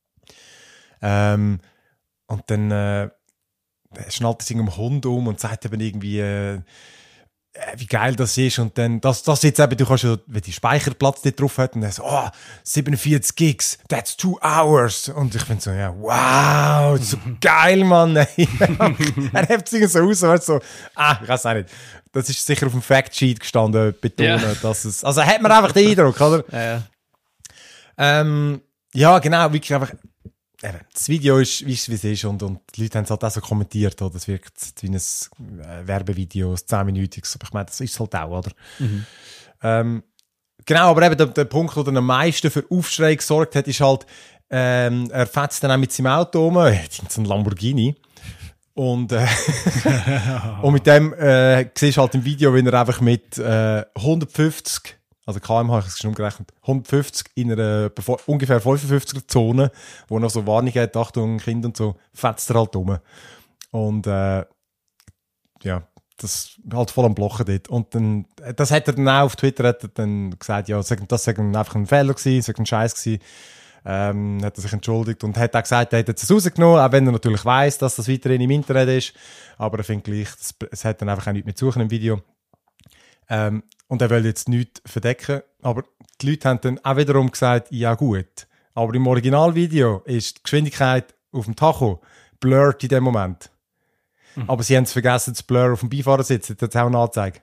Und dann, schnallt er sich um Hund um und sagt eben irgendwie, wie geil das ist und dann, das jetzt eben, du kannst ja, wenn die Speicherplatz dort drauf hat und dann so, 47 Gigs, that's 2 hours und ich finde so, ja, wow, so geil, Mann, er hebt sich so aus, und so, ich weiß auch nicht, das ist sicher auf dem Factsheet gestanden, betonen, dass es, also hat man einfach den Eindruck, oder? Ja. Ja, genau, wirklich einfach, eben, das Video ist, wie es ist und die Leute haben es halt auch so kommentiert, oder? Es wirkt wie ein Werbevideo, ein 10-minütiges, aber ich meine, das ist es halt auch, oder? Genau, aber eben der Punkt, der dann am meisten für Aufschrei gesorgt hat, ist halt, er fetzt dann auch mit seinem Auto um, so ein Lamborghini. Und mit dem siehst du halt im Video, wenn er einfach mit 150, also kmh habe ich es schon umgerechnet, 150 in einer ungefähr 55er-Zone, wo noch so Warnung hat, Achtung, Kind und so, fetzt er halt um. Und ja, das halt voll am Blochen dort. Und dann, das hat er dann auch auf Twitter hat er dann gesagt, ja, das sei einfach ein Fehler gewesen, sei ein Scheiß gewesen. Hat er sich entschuldigt und hat auch gesagt, er hätte es rausgenommen, auch wenn er natürlich weiss, dass das weiterhin im Internet ist. Aber er findet gleich, es hat dann einfach auch nichts mehr zu suchen im Video. Und er will jetzt nichts verdecken. Aber die Leute haben dann auch wiederum gesagt, ja gut. Aber im Originalvideo ist die Geschwindigkeit auf dem Tacho blurred in dem Moment. Aber sie haben es vergessen, das Blur auf dem Beifahrersitz, das hat auch eine Anzeige.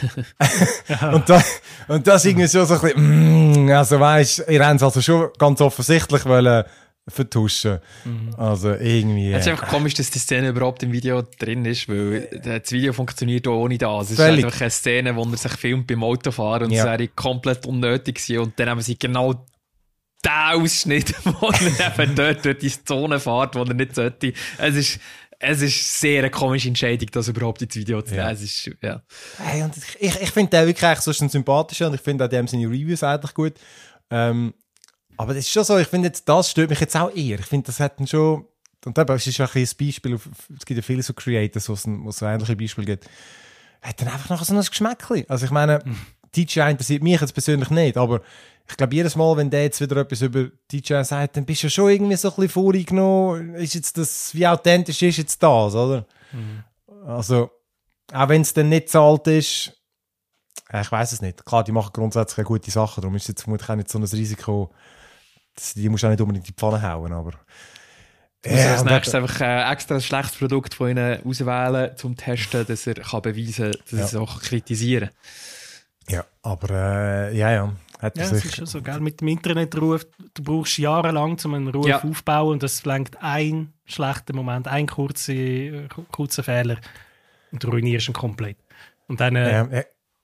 Ja. und das irgendwie so ein bisschen, also weisst, ihr habt es also schon ganz offensichtlich wollen vertuschen. Also irgendwie. Es ist einfach komisch, dass die Szene überhaupt im Video drin ist, weil das Video funktioniert auch ohne das. Es ist einfach eine Szene, wo er sich filmt beim Autofahren und es wäre komplett unnötig gewesen. Und dann haben sie genau den Ausschnitt, wo er eben dort durch die Zone fährt, wo er nicht sollte. Es ist sehr eine komische Entscheidung, das überhaupt ins Video zu nehmen. Ja. Es ist, ja. Hey, und ich finde den wirklich so ein sympathischer und ich finde auch dem seine Reviews eigentlich gut. Aber das ist schon so, ich finde jetzt, das stört mich jetzt auch eher. Ich finde, das hat schon, und eben, es ist ja ein Beispiel, es gibt ja viele so Creators, wo es so ähnliche Beispiele gibt, hat dann einfach noch so ein Geschmäckchen. Also ich meine, DJI interessiert mich jetzt persönlich nicht, aber ich glaube, jedes Mal, wenn der jetzt wieder etwas über DJI sagt, dann bist du ja schon irgendwie so ein bisschen vorgenommen. Ist jetzt das, wie authentisch ist jetzt das, oder? Also, auch wenn es dann nicht zahlt ist, ich weiss es nicht. Klar, die machen grundsätzlich gute Sachen, darum ist es jetzt vermutlich auch nicht so ein Risiko, die musst du auch nicht unbedingt in die Pfanne hauen, aber... als nächstes einfach extra ein schlechtes Produkt von ihnen auswählen, zum Testen, dass er kann beweisen kann, dass er es auch kritisieren kann. Ja, aber ja. Es ist schon so, gell? Mit dem Internetruf, du brauchst jahrelang, um einen Ruf aufzubauen und das lenkt ein schlechter Moment, ein kurzer Fehler und du ruinierst ihn komplett. Und dann...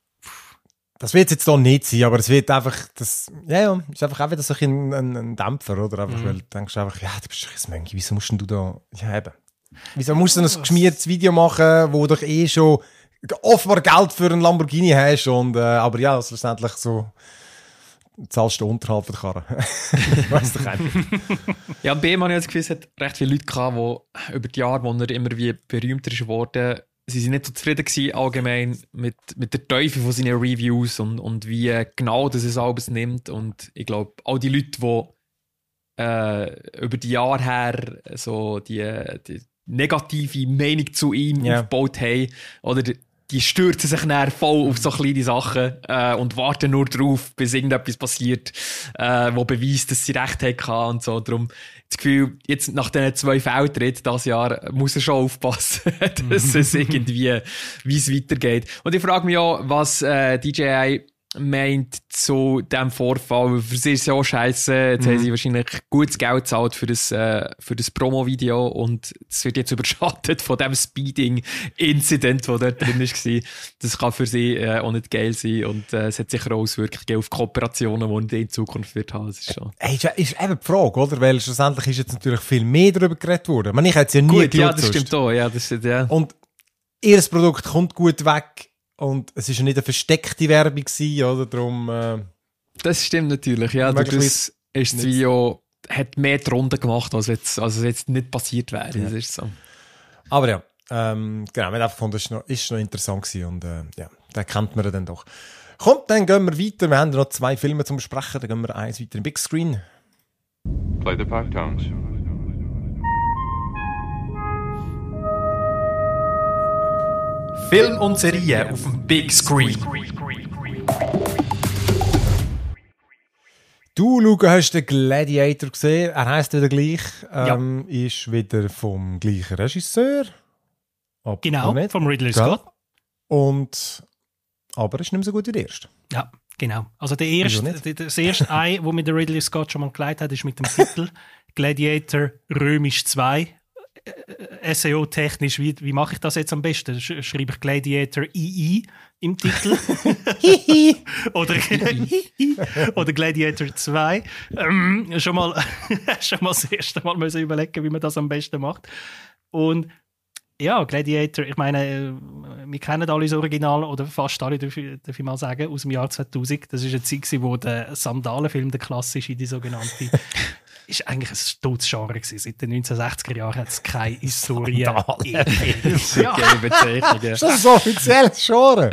Das wird jetzt doch nicht sein, aber es wird einfach, ist einfach auch wieder so ein Dämpfer, oder? Einfach, weil du denkst einfach, ja, du bist ein Mönch, wieso musst du da, ja eben. Wieso musst du ein geschmiertes Video machen, wo du doch schon offenbar Geld für einen Lamborghini hast und, aber ja, schlussendlich so, zahlst du unterhalb der Karre. Weißt du einfach. Ja, bei ihm habe ich das Gefühl, es hat recht viele Leute gehabt, die über die Jahre, wo er immer wie berühmter ist geworden, sie sind nicht so zufrieden gewesen, allgemein mit der Tiefe von seinen Reviews und wie genau das es alles nimmt. Und ich glaube, all die Leute, die über die Jahre her so die negative Meinung zu ihm aufgebaut haben, oder die stürzen sich dann voll auf so kleine Sachen und warten nur drauf, bis irgendetwas passiert, wo beweist, dass sie recht hatten und so. Darum das Gefühl, jetzt nach diesen 2 Fehltritten dieses Jahr muss er schon aufpassen, dass es irgendwie, wie es weitergeht. Und ich frage mich auch, was DJI meint zu diesem Vorfall. Für sie ist es ja auch scheisse. Jetzt haben sie wahrscheinlich gutes Geld gezahlt für das Promo-Video und es wird jetzt überschattet von dem Speeding-Incident, der dort drin war. Das kann für sie auch nicht geil sein und es hat sicher auch Auswirkungen auf Kooperationen, die in Zukunft wird haben. Das ist schon. Hey, ist eben die Frage, oder? Weil schlussendlich ist jetzt natürlich viel mehr darüber geredet worden. Ich hätte es ja nie geschaut. Ja, das stimmt auch. Ja, das stimmt, ja. Und ihr Produkt kommt gut weg. Und es war ja nicht eine versteckte Werbung gewesen, oder? Darum, das stimmt natürlich, ja. Das ist das Video hat mehr die Runde gemacht, als jetzt nicht passiert wäre. Ja. Das ist so. Aber ja, genau, wir haben einfach gefunden, das ist noch interessant gewesen und den kennt man dann doch. Kommt, dann gehen wir weiter. Wir haben noch 2 Filme zum Besprechen. Dann gehen wir eins weiter im Big Screen. Play the 5 tones. Film und Serie auf dem Big Screen. Du, Luca, hast den Gladiator gesehen. Er heisst wieder gleich. Ist wieder vom gleichen Regisseur. Genau, vom Ridley Scott. Aber ist nicht mehr so gut wie der erste. Ja, Genau. Also das erste Ei, das mit der Ridley Scott schon mal geleitet hat, ist mit dem Titel Gladiator Römisch 2. SEO-technisch, wie mache ich das jetzt am besten? Schreibe ich Gladiator II im Titel? oder Gladiator 2? Schon mal das erste Mal müssen überlegen, wie man das am besten macht. Und ja, Gladiator, ich meine, wir kennen alle das Original, oder fast alle, darf ich mal sagen, aus dem Jahr 2000. Das war eine Zeit, wo der Sandalenfilm, der klassische, die sogenannte, ist eigentlich ein totes Genre gewesen. Seit den 1960er Jahren hat es keine Historie. Ja. Ist das so offizielles Genre?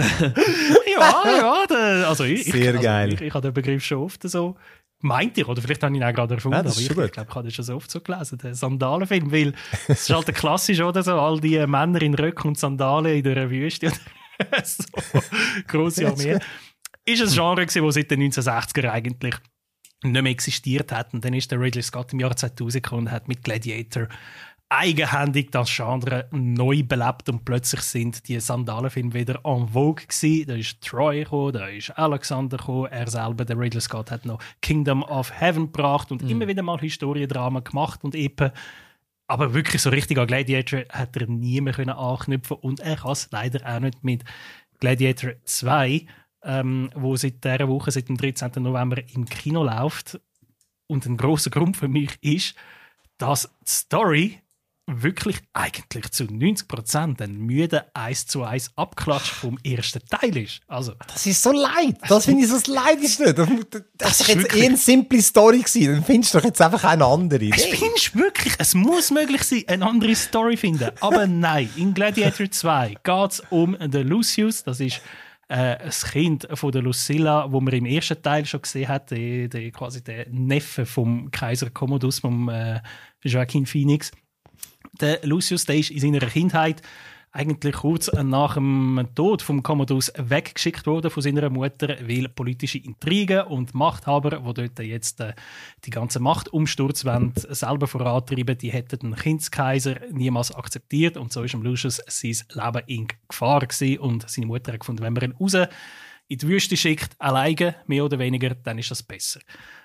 Also sehr geil. Ich habe den Begriff schon oft so meint ich, oder vielleicht habe ich ihn auch gerade erfunden, aber ich glaube, ich habe das schon so oft so gelesen, den Sandalenfilm, weil es ist halt der klassisch, oder so, all die Männer in Röcken und Sandalen in der Wüste, so grosse Armee. Ist ein Genre gewesen, das seit den 1960er eigentlich nicht mehr existiert hat, und dann ist der Ridley Scott im Jahr 2000 gekommen und hat mit Gladiator eigenhändig das Genre neu belebt, und plötzlich sind die Sandalenfilme wieder en vogue gewesen. Da ist Troy gekommen, da ist Alexander gekommen, er selber, der Ridley Scott, hat noch Kingdom of Heaven gebracht und immer wieder mal Historiendramen gemacht und eben, aber wirklich so richtig an Gladiator hat er nie mehr anknüpfen, und er kann es leider auch nicht mit Gladiator 2, wo seit dieser Woche, seit dem 13. November im Kino läuft. Und ein grosser Grund für mich ist, dass die Story wirklich eigentlich zu 90% ein müder 1:1 Abklatsch vom ersten Teil ist. Also, das ist so leid. Das finde ich so das Leidigste. Das ist jetzt eine simple Story gewesen. Dann findest du doch jetzt einfach eine andere. Es findest wirklich, es muss möglich sein, eine andere Story finden. Aber nein, in Gladiator 2 geht es um den Lucius. Das ist das Kind von der Lucilla, wo man im ersten Teil schon gesehen hat, quasi der Neffe vom Kaiser Commodus, vom Joaquin Phoenix. Der Lucius, der ist in seiner Kindheit eigentlich kurz nach dem Tod vom Commodus weggeschickt worden von seiner Mutter, weil politische Intrigen und Machthaber, die dort jetzt die ganze Machtumsturz selber vorantreiben, die hätten den Kindskaiser niemals akzeptiert, und so ist am Lucius sein Leben in Gefahr gewesen, und seine Mutter hat gefunden, wenn man ihn raus in die Wüste schickt, alleine, mehr oder weniger, dann ist das besser.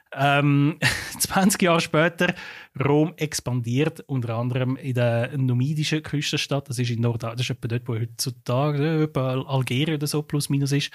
20 Jahre später, Rom expandiert, unter anderem in der numidischen Küstenstadt. Das ist in das ist etwa dort, wo heutzutage etwa Algerien oder so plus minus ist.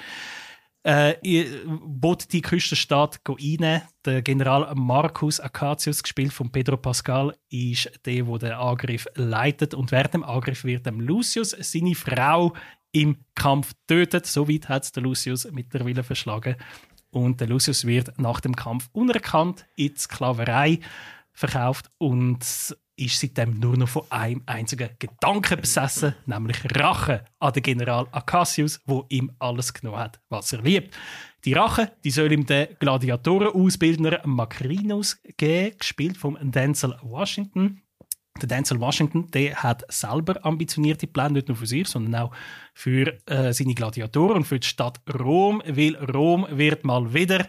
Bot die Küstenstadt rein. Der General Marcus Acacius, gespielt von Pedro Pascal, ist der den Angriff leitet. Und während dem Angriff wird dem Lucius seine Frau im Kampf tötet. So weit hat es der Lucius mittlerweile verschlagen. Und der Lucius wird nach dem Kampf unerkannt in die Sklaverei verkauft und ist seitdem nur noch von einem einzigen Gedanken besessen, nämlich Rache an den General Acacius, wo ihm alles genommen hat, was er liebt. Die Rache, die soll ihm der Gladiatorenausbildner Macrinus geben, gespielt von Denzel Washington. Der Denzel Washington, der hat selber ambitionierte Pläne, nicht nur für sich, sondern auch für seine Gladiatoren und für die Stadt Rom, weil Rom wird mal wieder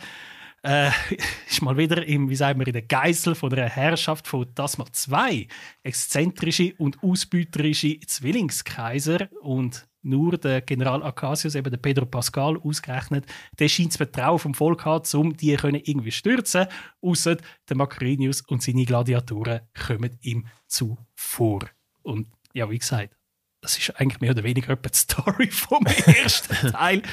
ist mal wieder in der Geißel von der Herrschaft von das mal zwei exzentrische und ausbeuterische Zwillingskaiser, und nur der General Acacius, eben der Pedro Pascal ausgerechnet, der scheint das Vertrauen vom Volk hat, um die irgendwie stürzen, ausser der Macrinus und seine Gladiatoren kommen ihm zuvor. Und ja, wie gesagt, das ist eigentlich mehr oder weniger die Story vom ersten Teil.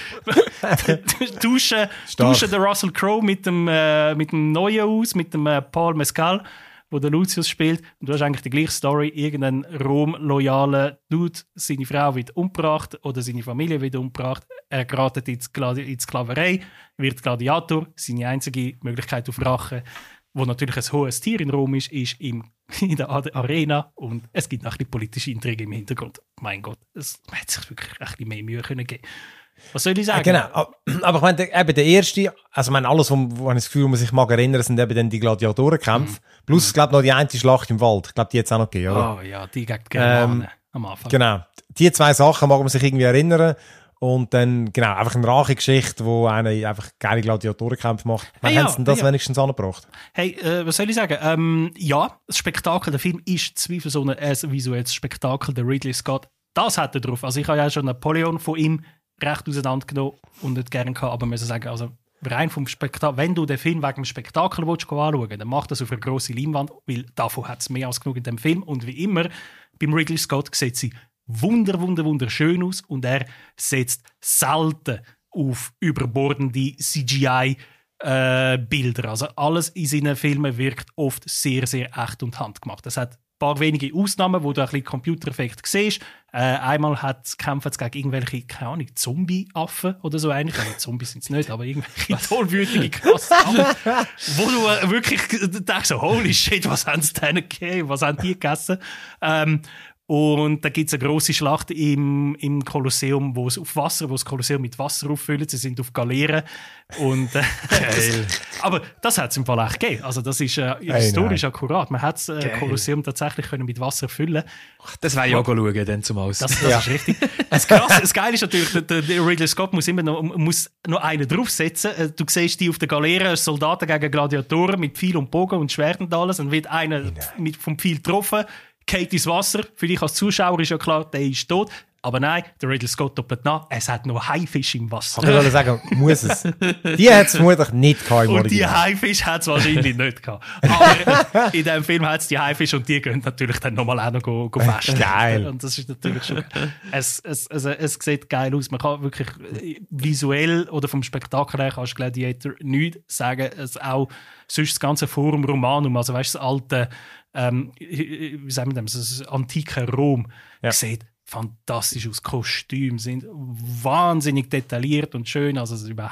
Tauschen der Russell Crowe mit dem Neuen aus, mit dem Paul Mescal, wo der Lucius spielt. Und du hast eigentlich die gleiche Story. Irgendein Rom-loyaler Dude, seine Frau wird umgebracht oder seine Familie wird umgebracht. Er geratet in die Sklaverei, wird Gladiator. Seine einzige Möglichkeit auf Rache, wo natürlich ein hohes Tier in Rom ist in der Arena, und es gibt noch ein bisschen politische Intrigen im Hintergrund. Mein Gott, es hätte sich wirklich ein bisschen mehr Mühe können geben. Was soll ich sagen? Genau, aber ich meine, eben der erste, also ich meine, alles, wo ich das Gefühl, wo man sich mag erinnern, sind eben dann die Gladiatorenkämpfe. Plus, ich glaube, noch die eine Schlacht im Wald. Ich glaube, die hat es auch noch gegeben, oder? Oh ja, die gegen Germanen am Anfang. Genau, die zwei Sachen mag man sich irgendwie erinnern. Und dann, genau, einfach eine Rachegeschichte, wo einer einfach geile Gladiatorenkämpfe macht. Wann haben sie denn das wenigstens angebracht? Hey, was soll ich sagen? Ja, das Spektakel, der Film ist zweifelsohne ein visuelles Spektakel, der Ridley Scott. Das hat er drauf. Also ich habe ja schon Napoleon von ihm recht auseinandergenommen und nicht gerne gehabt, aber muss sagen, also rein vom Spektakel, wenn du den Film wegen dem Spektakel anschauen willst, dann mach das auf einer grossen Leinwand, weil davon hat es mehr als genug in dem Film. Und wie immer, beim Ridley Scott sieht sie wunderschön aus und er setzt selten auf überbordende CGI-Bilder. Also alles in seinen Filmen wirkt oft sehr, sehr echt und handgemacht. Es hat ein paar wenige Ausnahmen, wo du ein bisschen Computereffekt siehst. Einmal kämpfen sie gegen irgendwelche, keine Ahnung, Zombie-Affen oder so eigentlich. Also Zombies sind es nicht, aber irgendwelche tollwütige, krasse Affen, wo du wirklich denkst, so, holy shit, was haben sie denen gegeben? Was haben die gegessen? Und da gibt es eine grosse Schlacht im Kolosseum, wo das Kolosseum mit Wasser auffüllen. Sie sind auf Galeeren. Und, aber das hat es im Fall echt gegeben. Also das ist historisch akkurat. Man hat das Kolosseum tatsächlich mit Wasser füllen. Das wäre ja schauen, dann zum Aus. Das ist richtig. Das Geile ist natürlich, der Ridley Scott muss immer noch einen draufsetzen. Du siehst die auf der Galeere, Soldaten gegen Gladiatoren mit Pfeil und Bogen und Schwert und alles. Dann wird einer vom Pfeil getroffen, geht ins Wasser. Für dich als Zuschauer ist ja klar, der ist tot. Aber nein, der Ridley Scott doppelt nach. Es hat noch Haifisch im Wasser. Ich würde sagen, muss es. Die hat es vermutlich nicht gehabt. Und die Haifisch hat es wahrscheinlich nicht gehabt. Aber in diesem Film hat es die Haifisch und die gehen natürlich dann nochmal auch noch festen. Geil. Und das ist natürlich schon... Es sieht geil aus. Man kann wirklich visuell oder vom Spektakel her kannst Gladiator nichts sagen. Es auch sonst das ganze Forum Romanum, also weißt du, das alte wie sagen wir das antike Rom, sieht fantastisch aus. Kostüme sind wahnsinnig detailliert und schön. Also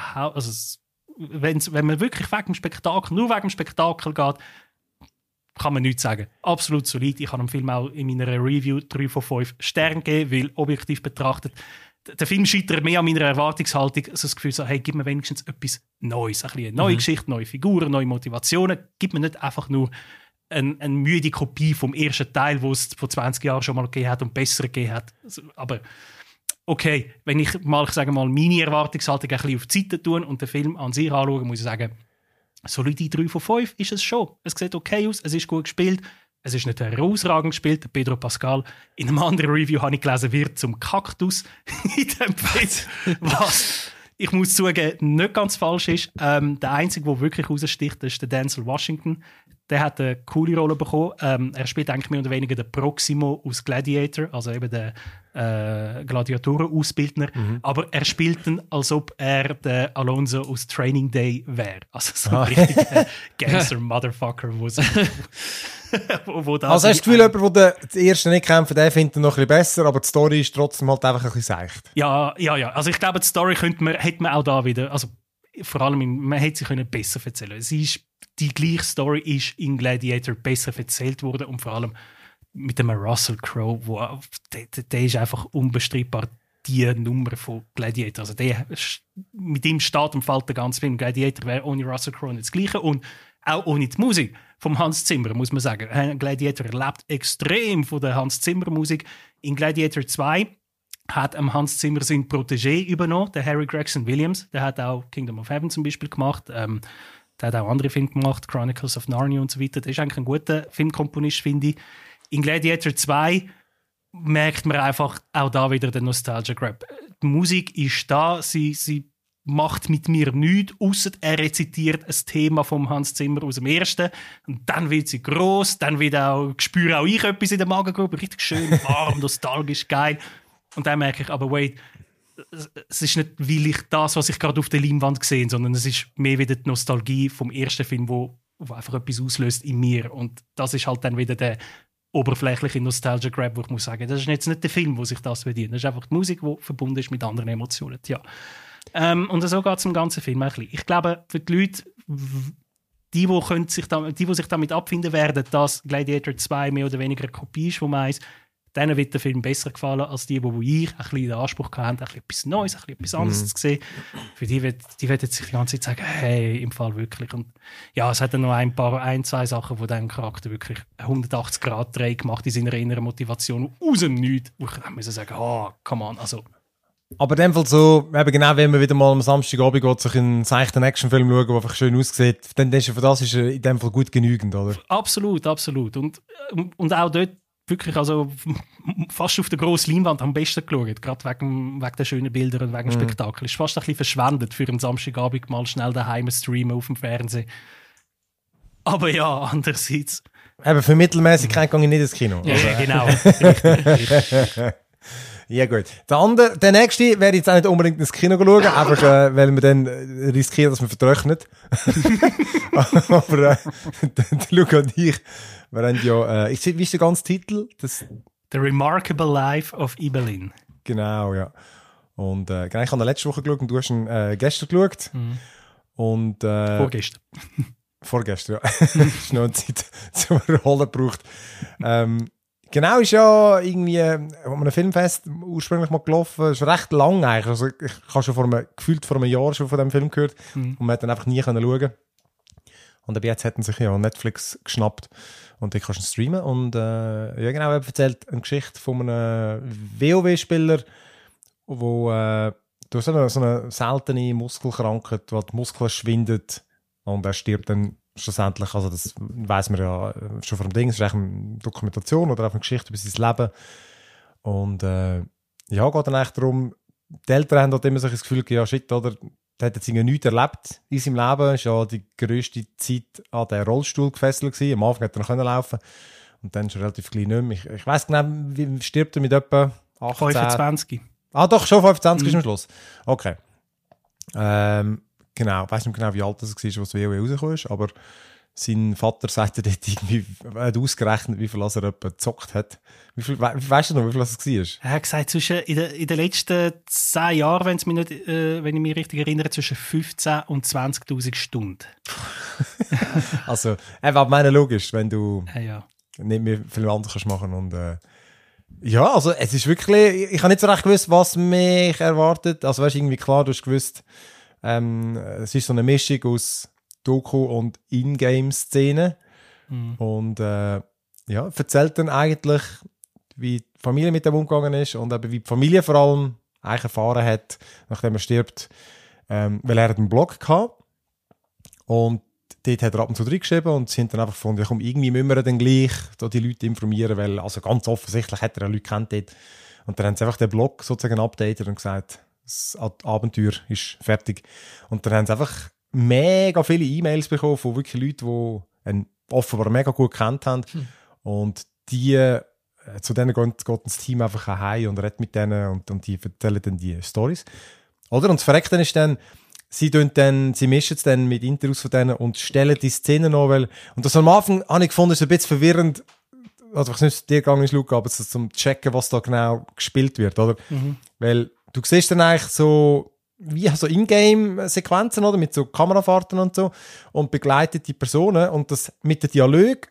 wenn man wirklich wegen dem Spektakel, nur wegen dem Spektakel geht, kann man nichts sagen. Absolut solid. Ich habe dem Film auch in meiner Review 3 von 5 Sternen gegeben, weil objektiv betrachtet der Film scheitert mehr an meiner Erwartungshaltung, also das Gefühl so, hey, gib mir wenigstens etwas Neues, eine neue Geschichte, neue Figuren, neue Motivationen. Gib mir nicht einfach nur eine müde Kopie vom ersten Teil, wo es vor 20 Jahren schon mal gegeben hat und besser gegeben hat. Aber okay, wenn ich sage mal, meine Erwartungshaltung ein bisschen auf die Seite tue und den Film an sich anschaue, muss ich sagen, solide 3 von 5 ist es schon. Es sieht okay aus, es ist gut gespielt. Es ist nicht herausragend gespielt. Der Pedro Pascal, in einem anderen Review habe ich gelesen, wird zum Kaktus in dem Film. Was, ich muss zugeben, nicht ganz falsch ist. Der Einzige, der wirklich raussticht, ist der Denzel Washington. Der hat eine coole Rolle bekommen. Er spielt eigentlich mehr oder weniger den Proximo aus Gladiator, also eben den Gladiatoren-Ausbildner. Aber er spielt ihn, als ob er der Alonso aus Training Day wäre. Also so ein richtiger Gangster-Motherfucker, wo das also hast du das Gefühl, jemand, der den ersten nicht kämpft, der findet ihn noch ein bisschen besser, aber die Story ist trotzdem halt einfach ein bisschen seicht. Ja. Also ich glaube, die Story hätte man auch da wieder, also vor allem, man hätte sie besser erzählen können. Die gleiche Story ist in Gladiator besser erzählt worden und vor allem mit dem Russell Crowe, der ist einfach unbestreitbar die Nummer von Gladiator. Also mit ihm steht und fällt der ganze Film. Gladiator wäre ohne Russell Crowe nicht das Gleiche und auch ohne die Musik vom Hans Zimmer, muss man sagen. Gladiator lebt extrem von der Hans Zimmer Musik. In Gladiator 2 hat Hans Zimmer seinen Protégé übernommen, der Harry Gregson Williams. Der hat auch Kingdom of Heaven zum Beispiel gemacht. Der hat auch andere Filme gemacht, Chronicles of Narnia und so weiter. Der ist eigentlich ein guter Filmkomponist, finde ich. In Gladiator 2 merkt man einfach auch da wieder den Nostalgia-Grab. Die Musik ist da, sie macht mit mir nichts, ausser er rezitiert ein Thema vom Hans Zimmer aus dem ersten. Und dann wird sie gross, dann spüre auch ich etwas in der Magengrube, richtig schön warm, nostalgisch, geil. Und dann merke ich, aber wait, es ist nicht, weil ich das, was ich gerade auf der Leinwand sehe, sondern es ist mehr wieder die Nostalgie vom ersten Film, wo einfach etwas auslöst in mir. Und das ist halt dann wieder der oberflächliche Nostalgia-Grab, wo ich muss sagen, das ist jetzt nicht der Film, wo sich das verdient. Das ist einfach die Musik, die verbunden ist mit anderen Emotionen. Ja. Und so geht es im ganzen Film ein bisschen. Ich glaube, für die Leute, die sich damit abfinden werden, dass Gladiator 2 mehr oder weniger eine Kopie ist von eins, denen wird der Film besser gefallen als die ich ein bisschen den Anspruch hatte, ein bisschen etwas Neues, ein bisschen etwas anderes zu sehen. Für die werden sich die ganze Zeit sagen, hey, im Fall wirklich. Und ja, es hat dann noch zwei Sachen, wo der Charakter wirklich 180 Grad Dreh gemacht in seiner inneren Motivation aus dem Nichts, wo ich muss sagen, come on, also. Aber in dem Fall so, eben genau, wenn man wieder mal am Samstagabend geht, sich einen seichten Actionfilm schauen, der einfach schön aussieht, dann ist für das ist in dem Fall gut genügend, oder? Absolut. Und auch dort wirklich also fast auf der grossen Leinwand am besten geschaut. Gerade wegen den schönen Bildern und wegen dem Spektakel. Ist fast ein bisschen verschwendet für einen Samstagabend mal schnell daheim streamen auf dem Fernsehen. Aber ja, andererseits... Eben, für Mittelmäßigkeit gehe ich nicht ins Kino. Ja, genau. Richtig. Ja, gut. Der nächste wäre jetzt auch nicht unbedingt ins Kino schauen, einfach weil wir dann riskieren, dass wir vertrocknet. Aber Luca und ich, wir haben ja, wie ist der ganze Titel? The Remarkable Life of Ibelin. Genau, ja. Und genau, ich habe ihn letzte Woche geschaut und du hast ihn gestern geschaut. Und, Vorgestern. Vorgestern, ja. Ist noch eine Zeit zum Rollen gebraucht. Genau, ist ja irgendwie an einem Filmfest ursprünglich mal gelaufen. Ist recht lang eigentlich. Also ich habe schon gefühlt vor einem Jahr schon von dem Film gehört und man hat dann einfach nie schauen können. Und ab jetzt hätten sich ja Netflix geschnappt und ich kannst ihn streamen. Und ja genau, er erzählt eine Geschichte von einem WoW-Spieler, wo du hast so eine seltene Muskelkrankheit, wo die Muskeln schwindet und er stirbt dann schlussendlich, also das weiss man ja schon vom Ding, es ist eigentlich eine Dokumentation oder auch eine Geschichte über sein Leben. Und ja, geht dann eigentlich darum, die Eltern haben dort immer so das Gefühl, ja shit, oder, der hat jetzt irgendwie nichts erlebt in seinem Leben, ist ja die grösste Zeit an den Rollstuhl gefesselt gewesen, am Anfang hat er noch laufen und dann schon relativ klein nicht mehr. Ich weiss genau, wie stirbt er mit etwa 18? 25. Ah doch, schon 25 ist am Schluss. Okay. Genau, ich weiss nicht genau, wie alt das war, als WoW rausgekommen ist, aber sein Vater sagt dort irgendwie, er hat ausgerechnet, wie viel er etwa gezockt hat. Weißt du noch, wie viel das war? Er hat gesagt, in den letzten 10 Jahren, wenn ich mich richtig erinnere, zwischen 15 und 20'000 Stunden. Also, aber meine logisch, wenn du ja. nicht mehr viel anderes machen kannst. Und ja, also es ist wirklich, ich habe nicht so recht gewusst, was mich erwartet. Also weißt du, irgendwie klar, du hast gewusst, es ist so eine Mischung aus Doku und Ingame-Szene. Und ja, erzählt dann eigentlich, wie die Familie mit dem umgegangen ist und eben wie die Familie vor allem eigentlich erfahren hat, nachdem er stirbt, weil er hat einen Blog gehabt und dort hat er ab und zu reingeschrieben und sie haben dann einfach gefunden, ja komm, irgendwie müssen wir dann gleich da die Leute informieren, weil also ganz offensichtlich hat er ja Leute kennt dort. Und dann haben sie einfach den Blog sozusagen updated und gesagt, das Abenteuer ist fertig. Und dann haben sie einfach mega viele E-Mails bekommen von wirklich Leuten, die ihn offenbar mega gut gekannt haben. Und die, zu denen geht das Team einfach heim und redet mit denen und die erzählen dann die Storys. Oder? Und das Verreckte ist dann, sie mischen es dann mit Interviews von denen und stellen die Szenen an, weil, und das am Anfang habe ich gefunden, ist ein bisschen verwirrend, also ich weiß nicht, dir gegangen ist, Luca, aber zum checken, was da genau gespielt wird, oder? Weil du siehst dann eigentlich so, wie so Ingame-Sequenzen, oder? Mit so Kamerafahrten und so, und begleitet die Personen und das mit den Dialogen,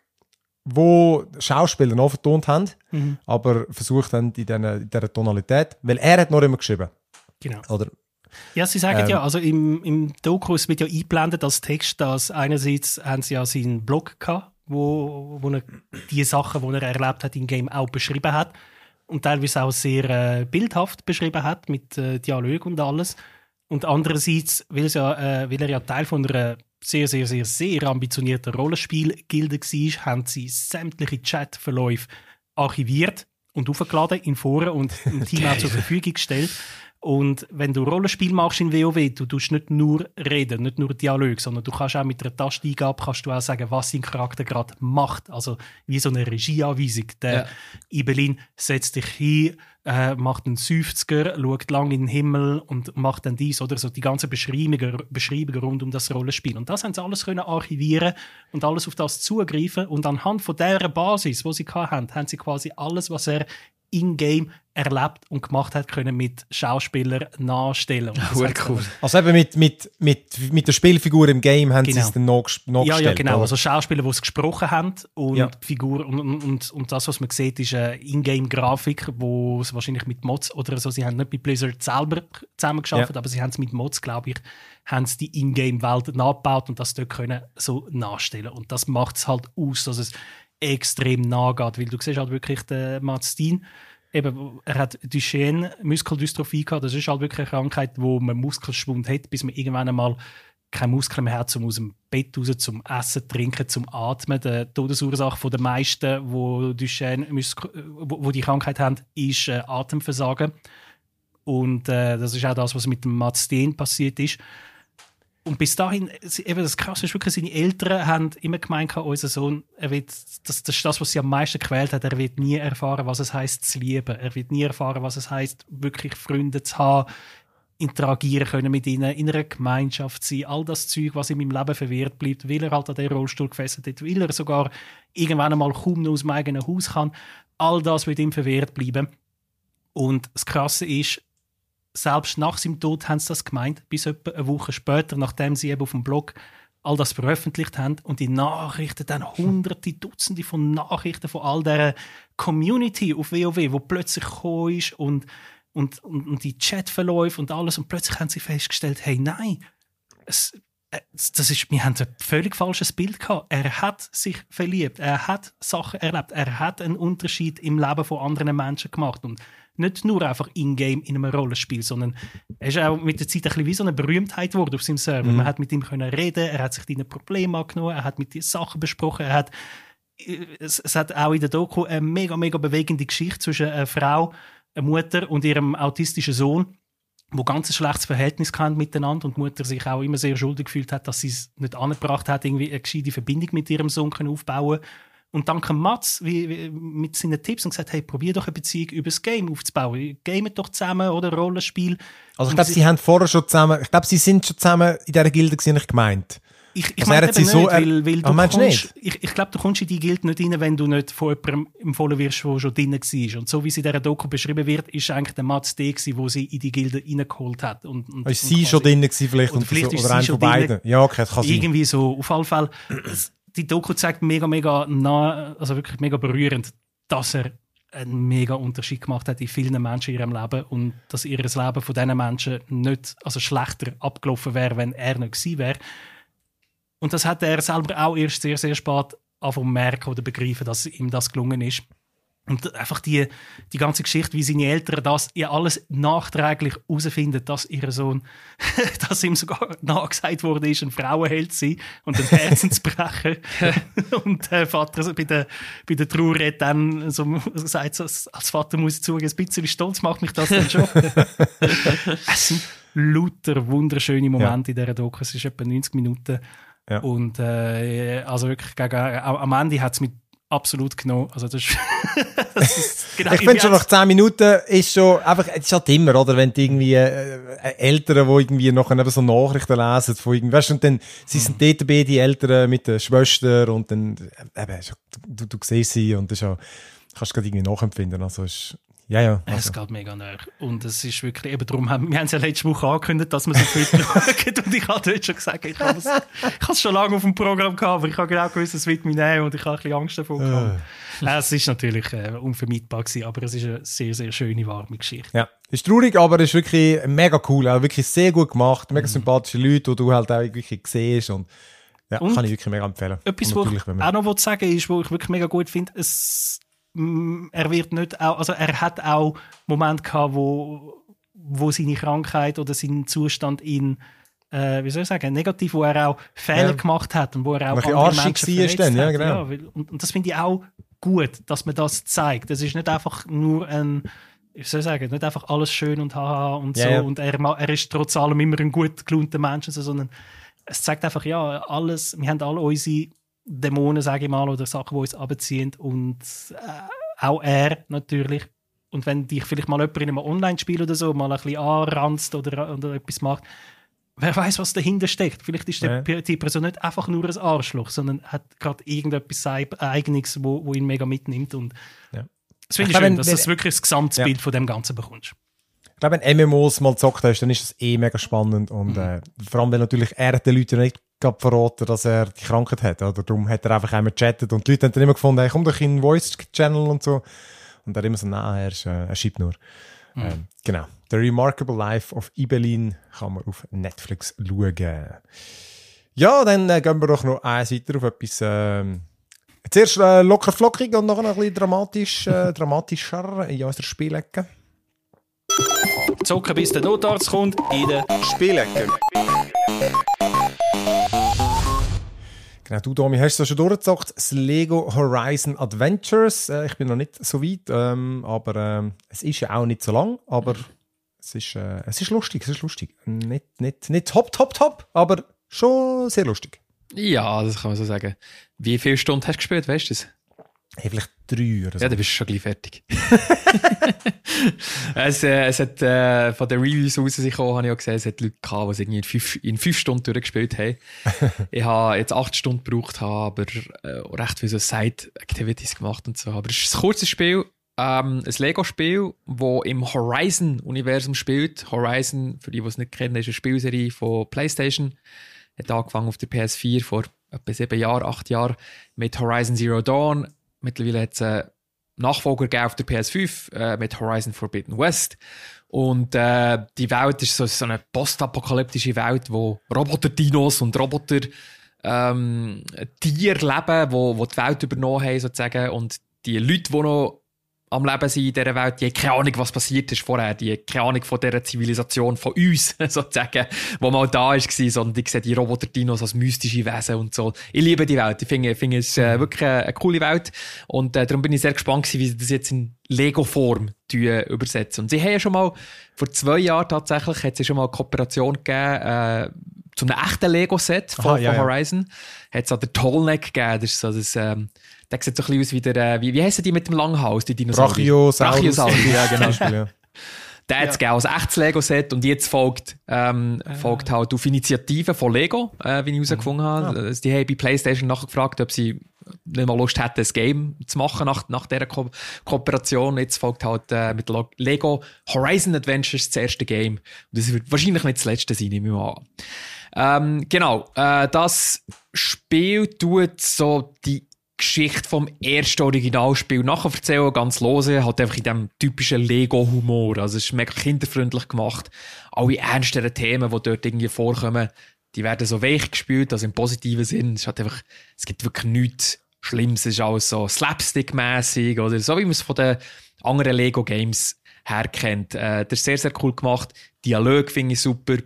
wo Schauspieler noch vertont haben, aber versucht dann in dieser Tonalität, weil er hat noch immer geschrieben. Genau. Oder? Ja, sie sagen ja, also im Doku, es wird ja eingeblendet als Text, dass einerseits haben sie ja seinen Blog gehabt, wo er die Sachen, die er erlebt hat, im Game auch beschrieben hat und teilweise auch sehr bildhaft beschrieben hat, mit Dialog und alles. Und andererseits, weil er ja Teil von einer sehr, sehr, sehr, sehr ambitionierten Rollenspielgilde war, haben sie sämtliche Chatverläufe archiviert und aufgeladen in Foren und im Team auch zur Verfügung gestellt. Und wenn du Rollenspiel machst in WoW, du tust nicht nur reden, nicht nur Dialog, sondern du kannst auch mit einer Tasteneingabe kannst du auch sagen, was dein Charakter gerade macht. Also wie so eine Regieanweisung. Der Ibelin setzt dich hin, macht einen 50er, schaut lang in den Himmel und macht dann dies oder so. Die ganzen Beschreibungen rund um das Rollenspiel. Und das haben sie alles können archivieren und alles auf das zugreifen. Und anhand von dieser Basis, die sie hatten, haben sie quasi alles, was er in-game erlebt und gemacht hat, können mit Schauspielern nachstellen. Cool. Also eben mit der Spielfigur im Game haben sie es dann nachgestellt. Ja, genau. Oder? Also Schauspieler, die es gesprochen haben und die Figur und das, was man sieht, ist eine In-Game-Grafik, wo es wahrscheinlich mit Mods oder so, sie haben nicht mit Blizzard selber zusammengearbeitet, aber sie haben es mit Mods, glaube ich, haben sie die In-Game-Welt nachgebaut und das dort können so nachstellen. Und das macht es halt aus, dass es extrem nahe geht, weil du siehst halt wirklich den Matt Steen, eben, er hat Duchenne, Muskeldystrophie gehabt, das ist halt wirklich eine Krankheit, wo man Muskelschwund hat, bis man irgendwann einmal keine Muskeln mehr hat, um aus dem Bett raus, zum Essen, Trinken, zum Atmen. Die Todesursache der meisten, die die Krankheit haben, ist Atemversagen. Und das ist auch das, was mit dem Mats Steen passiert ist. Und bis dahin, eben das Krasse ist wirklich, seine Eltern haben immer gemeint, unser Sohn, das ist das, was sie am meisten quält hat, er wird nie erfahren, was es heisst, zu lieben. Er wird nie erfahren, was es heisst, wirklich Freunde zu haben, interagieren können mit ihnen, in einer Gemeinschaft sein, all das Zeug, was in meinem Leben verwehrt bleibt, weil er halt an den Rollstuhl gefesselt hat, weil er sogar irgendwann einmal kaum noch aus dem eigenen Haus kann. All das wird ihm verwehrt bleiben. Und das Krasse ist, selbst nach seinem Tod haben sie das gemeint, bis etwa eine Woche später, nachdem sie eben auf dem Blog all das veröffentlicht haben und die Nachrichten, dann hunderte, Dutzende von Nachrichten von all dieser Community auf WoW, wo plötzlich gekommen ist und die Chatverläufe und alles und plötzlich haben sie festgestellt, hey, nein, wir haben ein völlig falsches Bild gehabt. Er hat sich verliebt, er hat Sachen erlebt, er hat einen Unterschied im Leben von anderen Menschen gemacht und nicht nur einfach in-game in einem Rollenspiel, sondern er ist auch mit der Zeit ein bisschen wie so eine Berühmtheit geworden auf seinem Server. Man hat mit ihm können reden, er hat sich deine Probleme angenommen, er hat mit dir Sachen besprochen, es hat auch in der Doku eine mega, mega bewegende Geschichte zwischen einer Frau, einer Mutter und ihrem autistischen Sohn, wo ganz ein schlechtes Verhältnis hatten miteinander und die Mutter sich auch immer sehr schuldig gefühlt hat, dass sie es nicht angebracht hat, irgendwie eine gescheite Verbindung mit ihrem Sohn aufbauen. Und dann kam Mats mit seinen Tipps und gesagt, hey, probier doch eine Beziehung über das Game aufzubauen. Gamet doch zusammen oder Rollenspiel. Also ich glaube, sie haben vorher schon zusammen, ich glaube, sie sind schon zusammen in dieser Gilde gewesen, ich gemeint. Ich meine eben so, weil du meinst kommst, ich glaube, du kommst in die Gilde nicht rein, wenn du nicht von jemandem empfohlen wirst, der schon drin war. Und so wie sie in dieser Doku beschrieben wird, ist eigentlich der Mats der gewesen, der sie in die Gilde reingeholt hat. Ist sie schon drin gewesen vielleicht? Oder vielleicht so, ist oder sie einer schon von beiden? Ja, okay, das kann sein. Irgendwie so, auf jeden Fall. Die Doku zeigt mega, mega nah, also wirklich mega berührend, dass er einen mega Unterschied gemacht hat in vielen Menschen in ihrem Leben und dass ihr Leben von diesen Menschen nicht, also schlechter abgelaufen wäre, wenn er nicht gewesen wäre. Und das hat er selber auch erst sehr, sehr spät angefangen merken oder begreifen, dass ihm das gelungen ist. Und einfach die ganze Geschichte, wie seine Eltern das ja alles nachträglich herausfinden, dass ihr Sohn, dass ihm sogar nachgesagt wurde, ist ein Frauenheld sei und ein Herzensbrecher. Und der Vater bei der Trauer dann so sagt, als Vater muss ich zugeben, ein bisschen stolz macht mich das dann schon. Es sind lauter wunderschöne Momente in dieser Doku. Es ist etwa 90 Minuten. Ja. Und also wirklich am Ende hat es mich absolut genommen. Also das ist genau, ich finde schon nach 10 Minuten ist schon einfach, es ist halt immer, oder, wenn die irgendwie Eltern, die irgendwie nachher so Nachrichten lesen von irgendwie, weißt du, und dann sie sind dort dabei, die Eltern mit der Schwester und dann eben, du siehst sie und das ist ja, kannst du gerade irgendwie nachempfinden, also ist ja. Also. Es geht mega nah. Und es ist wirklich, eben darum wir haben es ja letzte Woche angekündigt, dass wir so viel schauen. Und ich habe dort schon gesagt, ich habe es schon lange auf dem Programm gehabt, aber ich habe genau gewusst, es wird mich nehmen und ich habe ein bisschen Angst davor gehabt. Es ist natürlich unvermeidbar gewesen, aber es ist eine sehr, sehr schöne, warme Geschichte. Ja, ist traurig, aber es ist wirklich mega cool, auch wirklich sehr gut gemacht, mega sympathische Leute, die du halt auch wirklich siehst und ja, und kann ich wirklich mega empfehlen. Etwas, was ich auch noch sagen will, ist, was ich wirklich mega gut finde, er wird nicht auch, also er hat auch Momente gehabt, wo seine Krankheit oder sein Zustand ihn, wie soll ich sagen, negativ, wo er auch Fehler gemacht hat und wo er auch andere Menschen verletzt hat. Ja, genau. Ja, und das finde ich auch gut, dass man das zeigt. Es ist nicht einfach nur ein, wie soll ich sagen, nicht einfach alles schön und haha und so und er ist trotz allem immer ein gut gelaunter Mensch, sondern es zeigt einfach, ja, alles, wir haben alle unsere Dämonen, sage ich mal, oder Sachen, die uns abziehen und auch er natürlich. Und wenn dich vielleicht mal jemand in einem Online-Spiel oder so mal ein bisschen anranzt oder etwas macht, wer weiß, was dahinter steckt. Vielleicht ist die Person nicht einfach nur ein Arschloch, sondern hat gerade irgendetwas Eigenes, wo ihn mega mitnimmt. Und das finde ich schön, dass du wirklich das Gesamtbild von dem Ganzen bekommst. Ich glaube, wenn MMOs mal gezockt hast, dann ist das mega spannend. Und vor allem, weil natürlich er den Leuten nicht verraten, dass er die Krankheit hat. Oder darum hat er einfach einmal gechattet. Und die Leute haben dann immer gefunden, hey, komm doch in den Voice-Channel und so. Und er immer so, nein, er schreibt nur. Genau. The Remarkable Life of Ibelin kann man auf Netflix schauen. Ja, dann gehen wir doch noch eins weiter auf etwas zuerst locker flockig und noch ein bisschen dramatischer in unserer Spielecke. Zocken bis der Notarzt kommt in der Spielecke. Genau, du, Domi, hast es schon durchgezockt. Das Lego Horizon Adventures. Ich bin noch nicht so weit, aber es ist ja auch nicht so lang, aber es ist lustig, Nicht top, aber schon sehr lustig. Ja, das kann man so sagen. Wie viele Stunden hast du gespielt, weißt du das? Hey, vielleicht 3 oder so. Ja, dann bist du schon gleich fertig. es hat von den Reviews rausgekommen, habe ich auch gesehen, es hat Leute gehabt, die es irgendwie in 5 Stunden durchgespielt haben. Ich habe jetzt 8 Stunden gebraucht, aber recht viele so Side-Activities gemacht und so. Aber es ist ein kurzes Spiel, ein Lego-Spiel, das im Horizon-Universum spielt. Horizon, für die es nicht kennen, ist eine Spielserie von PlayStation. Hat angefangen auf der PS4 vor etwa 7 Jahren, 8 Jahren mit Horizon Zero Dawn. Mittlerweile hat es einen Nachfolger gegeben auf der PS5 mit Horizon Forbidden West. Und die Welt ist so eine postapokalyptische Welt, wo Roboter-Dinos und Roboter-Tiere leben, wo die Welt übernommen haben, sozusagen. Und die Leute, die noch am Leben sind in dieser Welt, die haben keine Ahnung, was passiert ist vorher. Die haben keine Ahnung von dieser Zivilisation, von uns, sozusagen, wo mal da war, sondern ich sehe die Roboter-Dinos als mystische Wesen und so. Ich liebe die Welt. Ich finde es wirklich eine coole Welt. Und darum bin ich sehr gespannt gewesen, wie sie das jetzt in Lego-Form übersetzen. Und sie haben ja schon mal, vor 2 Jahren tatsächlich, hat es schon mal eine Kooperation gegeben, zu einem echten Lego-Set von Horizon. Hat es an der Tollneck gegeben. Das ist so das, der sieht so ein bisschen aus wie der, wie heissen die mit dem Langhaus, die Dinosaurier? Brachiosaurus, ja, genau. Ja. Der hat es gegeben als echtes Lego-Set und jetzt folgt halt auf Initiativen von Lego, wie ich herausgefunden habe. Ja. Die haben bei PlayStation nachgefragt, ob sie nicht mal Lust hätten, ein Game zu machen nach dieser Kooperation. Jetzt folgt halt mit Lego Horizon Adventures das erste Game. Und das wird wahrscheinlich nicht das letzte sein, nehme ich mal an. Genau, das Spiel tut so die Geschichte vom ersten Originalspiel nacherzählen, ganz lose, halt einfach in dem typischen Lego-Humor. Also es ist mega kinderfreundlich gemacht. Alle ernsteren Themen, die dort irgendwie vorkommen, die werden so weich gespielt, also im positiven Sinn. Es ist halt einfach, es gibt wirklich nichts Schlimmes. Es ist alles so slapstick-mässig oder so, wie man es von den anderen Lego-Games her kennt. Das ist sehr, sehr cool gemacht. Dialog finde ich super.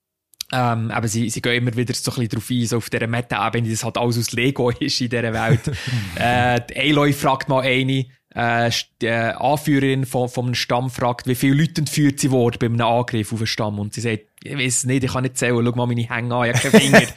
Aber sie gehen immer wieder so ein bisschen drauf ein, so auf dieser Meta-Ebene, dass halt alles aus Lego ist in dieser Welt. Die Aloy fragt mal eine, die Anführerin von einem Stamm fragt, wie viele Leute entführt sie wurden bei einem Angriff auf den Stamm. Und sie sagt, ich weiß es nicht, ich kann nicht zählen, schau mal meine Hänge an, ich habe keinen Finger.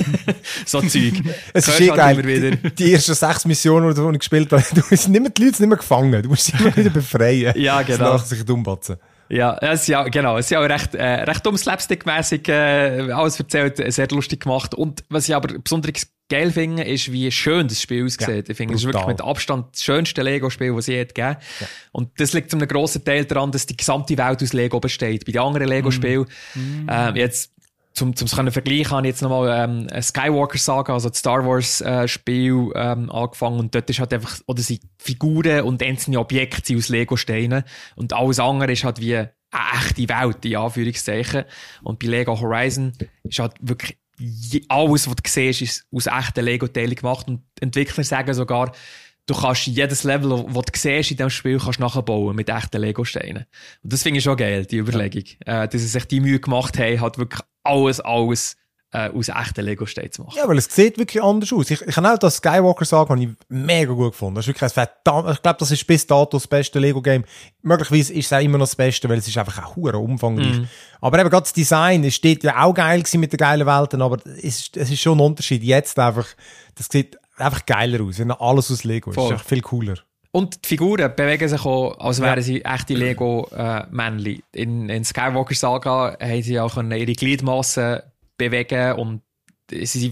So Zeug. Es ist halt geil. Die ersten 6 Missionen, die ich gespielt habe, du musst die Leute nicht mehr gefangen, du musst sie immer wieder befreien. Ja, genau. Das sich dummbatzen. Ja, es ist ja, genau. Es ist ja auch recht dumm slapstick-mässig alles erzählt, sehr lustig gemacht. Und was ich aber besonders geil finde, ist, wie schön das Spiel aussieht. Ja, ich finde, es ist wirklich mit Abstand das schönste Lego-Spiel, das es je gegeben hat. Ja. Und das liegt zu einem grossen Teil daran, dass die gesamte Welt aus Lego besteht. Bei den anderen Lego-Spielen, jetzt, zum können vergleichen, habe ich jetzt nochmal eine Skywalker-Saga, also das Star Wars-Spiel angefangen und dort ist halt einfach, oder sind Figuren und einzelne Objekte aus Lego-Steinen und alles andere ist halt wie eine echte Welt, in Anführungszeichen. Und bei Lego Horizon ist halt wirklich alles, was du siehst, ist aus echten Lego-Teilen gemacht und Entwickler sagen sogar, du kannst jedes Level, das du siehst in diesem Spiel, kannst nachbauen mit echten Lego-Steinen. Und das finde ich schon geil, die Überlegung. Dass sie sich die Mühe gemacht haben, hat wirklich alles aus echten Lego-Steinen zu machen. Ja, weil es sieht wirklich anders aus. Ich kann auch das Skywalker sagen, habe ich mega gut gefunden. Das ist wirklich ein verdammt, ich glaube, das ist bis dato das beste Lego-Game. Möglicherweise ist es auch immer noch das Beste, weil es ist einfach auch hure umfangreich. Aber eben gerade das Design, es steht ja auch geil gewesen mit den geilen Welten, aber es ist schon ein Unterschied. Jetzt einfach, das sieht einfach geiler aus, wenn alles aus Lego ist. Das ist einfach viel cooler. Und die Figuren bewegen sich auch, als wären sie echte Lego-Männchen. In Skywalker Saga haben sie auch ihre Gliedmassen bewegen und sie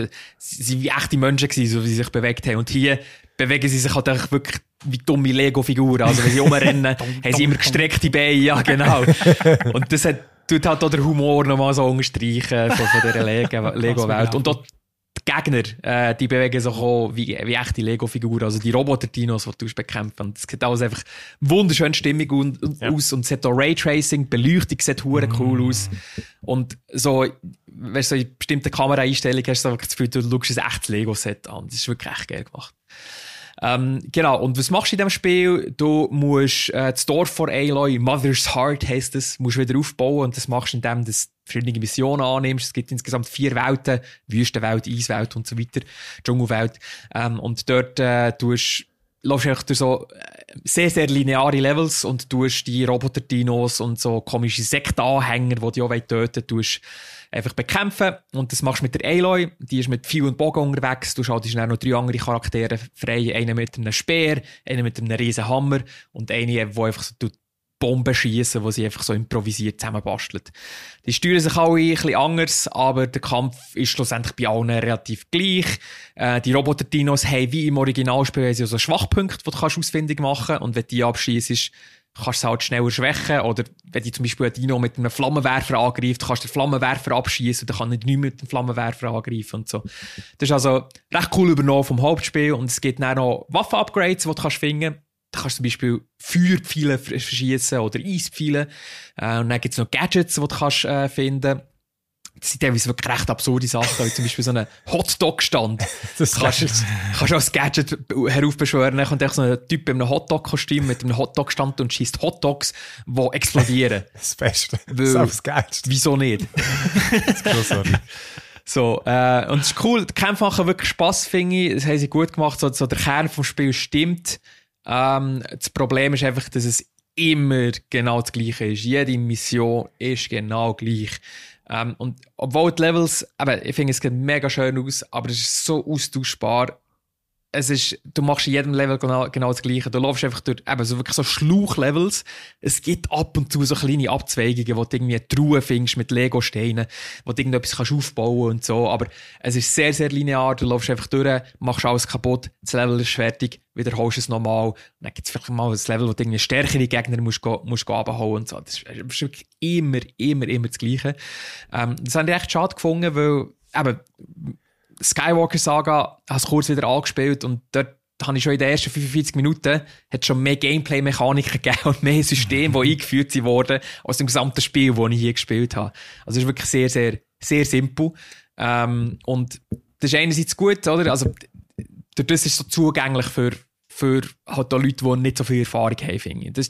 wie echte Menschen gewesen, so wie sie sich bewegt haben. Und hier bewegen sie sich halt einfach wirklich wie dumme Lego-Figuren. Also wenn sie rumrennen, haben sie immer gestreckte Beine, ja genau. Und das tut halt auch den Humor nochmal so unterstreichen von dieser Lego-Welt. Und dort die Gegner, die bewegen sich auch wie echte Lego-Figuren, also die Roboter-Dinos, die du bekämpfen. Und es sieht alles einfach wunderschön stimmig aus und es hat auch Raytracing, die Beleuchtung sieht hure cool aus. Und so, wenn du so in bestimmten Kameraeinstellungen hast, du das Gefühl, du schaust ein echtes Lego-Set an. Das ist wirklich echt geil gemacht. Genau, und was machst du in diesem Spiel? Du musst das Dorf von Aloy, Mother's Heart heisst es, musst wieder aufbauen und das machst du, indem du verschiedene Missionen annimmst. Es gibt insgesamt 4 Welten, Wüstenwelt, Eiswelt und so weiter, Dschungelwelt. Und dort läufst du echt durch so sehr, sehr lineare Levels und tust die Roboter-Dinos und so komische Sektenanhänger, die auch töten tust, einfach bekämpfen. Und das machst du mit der Aloy. Die ist mit Pfeil und Bogen unterwegs. Du schaltest dann noch 3 andere Charaktere frei. Einen mit einem Speer, einen mit einem riesen Hammer und eine, die einfach so Bomben schießen, die sie einfach so improvisiert zusammenbastelt. Die steuern sich alle ein bisschen anders, aber der Kampf ist schlussendlich bei allen relativ gleich. Die Roboter-Dinos haben wie im Originalspiel also so Schwachpunkte, die du ausfindig machen kannst. Und wenn du die abschießt, kannst du es halt schneller schwächen. Oder wenn du zum Beispiel ein Dino mit einem Flammenwerfer angreift, kannst du den Flammenwerfer abschießen und dann kann nicht mehr mit dem Flammenwerfer angreifen und so. Das ist also recht cool übernommen vom Hauptspiel. Und es gibt dann noch Waffen-Upgrades, die du finden kannst. Da kannst du zum Beispiel Feuerpfeile verschießen oder Eispfeile. Und dann gibt es noch Gadgets, die du kannst finden. Das sind teilweise wirklich recht absurde Sachen, wie zum Beispiel so einen Hotdog-Stand. Das kannst du als Gadget heraufbeschwören. Dann kommt so ein Typ in einem Hotdog-Kostüm mit einem Hotdog-Stand und schießt Hotdogs, die explodieren. Das Beste. Das ist auch das Geilste. Wieso nicht? Das ist großartig. So, und es ist cool. Die Kämpfe machen wirklich Spass, finde ich. Das haben sie gut gemacht. So der Kern vom Spiel stimmt. Das Problem ist einfach, dass es immer genau das Gleiche ist. Jede Mission ist genau gleich. Und obwohl die Levels, ich finde, es sieht mega schön aus, aber es ist so austauschbar. Du machst in jedem Level genau das Gleiche. Du läufst einfach durch, so wirklich so Schlauchlevels. Es gibt ab und zu so kleine Abzweigungen, wo du irgendwie eine Truhe findest mit Lego-Steinen, wo du irgendetwas kannst aufbauen und so. Aber es ist sehr, sehr linear. Du läufst einfach durch, machst alles kaputt, das Level ist fertig, wiederholst es nochmal. Und dann gibt es vielleicht mal ein Level, wo du irgendwie stärkere Gegner musst abhauen und so. Das ist wirklich immer das Gleiche. Das habe ich echt schade gefunden, weil, Skywalker Saga habe ich kurz wieder angespielt und dort habe ich schon in den ersten 45 Minuten hat schon mehr Gameplay-Mechaniken gegeben und mehr Systeme, die eingeführt wurden, als im gesamten Spiel, das ich hier gespielt habe. Also es ist wirklich sehr, sehr, sehr simpel. Und das ist einerseits gut, oder? Also das ist so zugänglich für halt auch Leute, die nicht so viel Erfahrung haben, finde ich.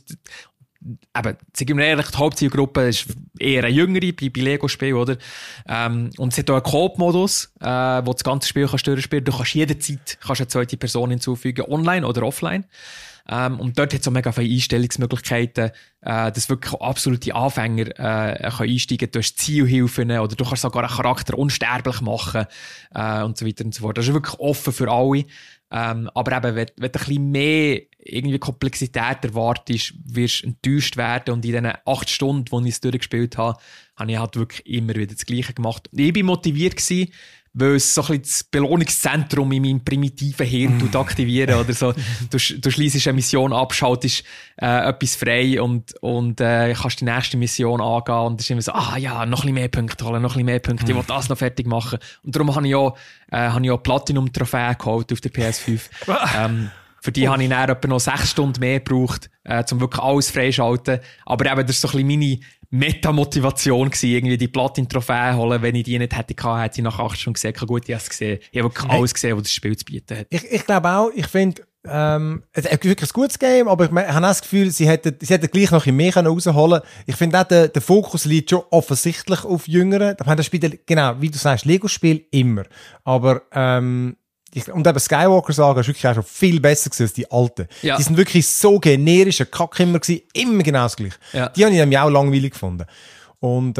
Sagen wir ehrlich, die Hauptzielgruppe ist eher eine jüngere bei Lego-Spielen, oder? Und es hat auch einen Coop-Modus, wo du das ganze Spiel durchspielen kannst. Du kannst jederzeit eine zweite Person hinzufügen, online oder offline. Und dort hat es auch mega viele Einstellungsmöglichkeiten, dass wirklich absolute Anfänger können einsteigen. Du hast Zielhilfen oder du kannst sogar einen Charakter unsterblich machen und so weiter und so fort. Das ist wirklich offen für alle. Aber eben, wenn du ein bisschen mehr irgendwie Komplexität erwartest, wirst du enttäuscht werden. Und in diesen 8 Stunden, wo ich es durchgespielt habe, habe ich halt wirklich immer wieder das Gleiche gemacht. Und ich war motiviert gewesen, weil es so ein bisschen das Belohnungszentrum in meinem primitiven Hirn aktivieren oder so. Du schliessest eine Mission ab, schaltest etwas frei und kannst die nächste Mission angehen und es ist immer so, noch ein bisschen mehr Punkte holen, ich will das noch fertig machen. Und darum habe ich auch Platinum-Trophäe geholt auf der PS5. Für die habe ich dann etwa noch 6 Stunden mehr gebraucht, um wirklich alles freischalten. Aber eben, das war so ein bisschen meine Meta-Motivation gewesen, irgendwie die Platin-Trophäe holen. Wenn ich die nicht hätte ich nach 8 Stunden gesehen, gut, ich habe es gesehen. Ich habe wirklich alles gesehen, was das Spiel zu bieten hat. Ich glaube auch, ich finde, es ist wirklich ein gutes Game, aber ich habe das Gefühl, sie hätten gleich noch ein mehr rausholen können. Ich finde auch, der Fokus liegt schon offensichtlich auf Jüngeren. Das Spiel, genau, wie du sagst, Lego-Spiel immer. Aber, und eben Skywalker-Saga ist wirklich auch schon viel besser gewesen als die alten. Ja. Die sind wirklich so generische Kack immer gewesen, immer genau das Gleiche. Ja. Die habe ich nämlich auch langweilig gefunden. Und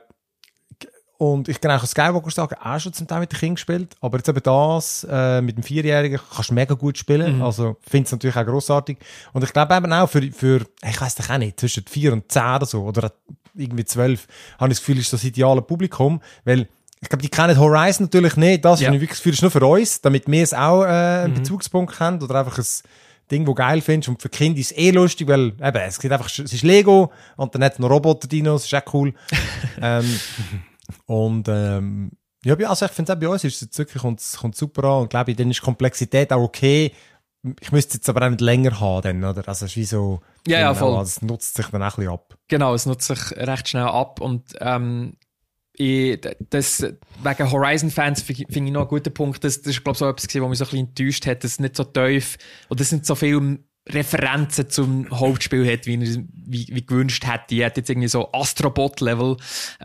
ich kann auch Skywalker-Saga auch schon zum Teil mit den Kindern gespielt, aber jetzt eben das, mit dem 4-Jährigen kannst du mega gut spielen. Also, finde es natürlich auch grossartig. Und ich glaube eben auch für, ich weiss doch auch nicht, zwischen 4 und 10 oder so, oder irgendwie 12, habe ich das Gefühl, ist das ideale Publikum, weil ich glaube, die kennen Horizon natürlich nicht. Das finde ich wirklich das Gefühl, ist nur für uns, damit wir es auch einen Bezugspunkt haben oder einfach ein Ding, das geil findest. Und für Kinder ist es lustig, weil eben, es ist Lego und dann hat es noch Roboter-Dinos, ist auch cool. Also ich finde es auch bei uns ist es jetzt wirklich, kommt super an und glaube ich, dann ist die Komplexität auch okay. Ich müsste es jetzt aber auch nicht länger haben, dann, oder? Also es ist wie so, voll. Also es nutzt sich dann auch ein bisschen ab. Genau, es nutzt sich recht schnell ab und das, wegen Horizon-Fans finde ich noch einen guten Punkt. Das ist, glaube ich, so etwas gewesen, was mich so ein bisschen enttäuscht hat, dass es nicht so tief oder es nicht so viel Referenzen zum Hauptspiel hat, wie gewünscht hätte. Ich hätte jetzt irgendwie so Astrobot-Level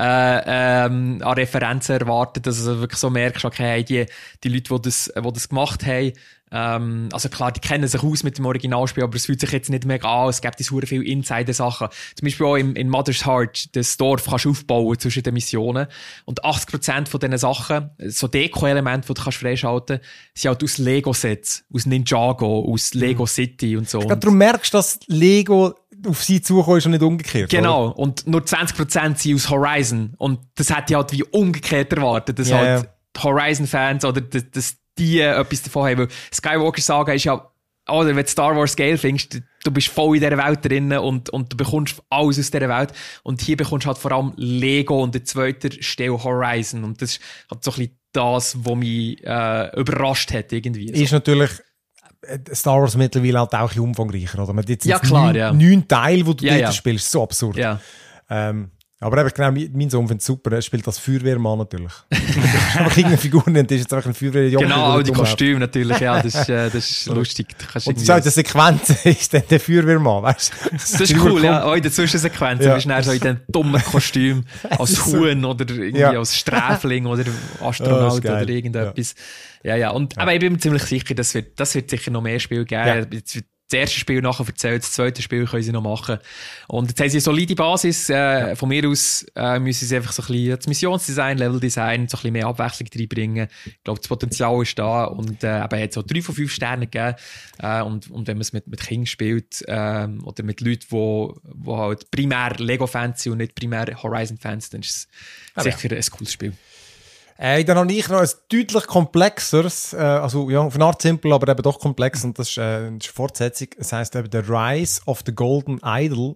an Referenzen erwartet, dass du wirklich so merkst, okay, die Leute, die das gemacht haben, also klar, die kennen sich aus mit dem Originalspiel, aber es fühlt sich jetzt nicht mega an, es gibt so viele Insider-Sachen. Zum Beispiel auch in Mother's Heart, das Dorf kannst du aufbauen zwischen den Missionen und 80% von diesen Sachen, so Deko-Elemente, die du kannst freischalten, sind halt aus Lego-Sets, aus Ninjago, aus Lego City und so. Ich glaube, du merkst, dass Lego auf sie zukommt und nicht umgekehrt. Genau, oder? und nur 20% sind aus Horizon und das hätte ich halt wie umgekehrt erwartet, dass halt die Horizon-Fans oder dass die etwas davon haben. Weil Skywalker-Saga ist ja, oder wenn du Star Wars geil findest, du bist voll in dieser Welt drin und du bekommst alles aus dieser Welt. Und hier bekommst du halt vor allem Lego und an zweiter Stelle Horizon. Und das ist halt so ein bisschen das, was mich überrascht hat irgendwie. Ist natürlich Star Wars mittlerweile halt auch ein bisschen umfangreicher, oder? Man hat jetzt Ja, klar, ja. 9 Teile, die du Ja, dort ja. spielst. So absurd. Ja. Aber eben genau, mein Sohn findet es super. Er spielt als Feuerwehrmann natürlich. Ich habe irgendeine Figur und das ist jetzt einfach ein Feuerwehrjunge. Genau, auch die Kostüme natürlich, ja, das ist lustig. Du kannst Und irgendwie- so eine Sequenz ist dann der Feuerwehrmann, weißt du? Das ist cool, ja. Auch in den Zwischensequenzen Ja. bist du dann so in den dummen Kostüm als ist so- Huhn oder irgendwie Ja. als Sträfling oder Oh, Astronaut ist geil. oder irgendetwas. Ja. Und, aber ich bin mir ziemlich sicher, das wird sicher noch mehr Spiele geben. Ja. Jetzt wird das erste Spiel nachher erzählt, das zweite Spiel können sie noch machen. Und jetzt haben sie eine solide Basis. Von mir aus müssen sie einfach so ein bisschen das Missionsdesign, Leveldesign, so ein bisschen mehr Abwechslung reinbringen. Ich glaube, das Potenzial ist da und eben hat so 3 von 5 Sternen gegeben. Und wenn man es mit Kindern spielt oder mit Leuten, die halt primär Lego-Fans sind und nicht primär Horizon-Fans, dann ist es sicher ein cooles Spiel. Dann habe ich noch ein deutlich komplexeres, also ja, auf eine Art simpel, aber eben doch komplex, und das ist eine Fortsetzung. Es heisst eben The Rise of the Golden Idol.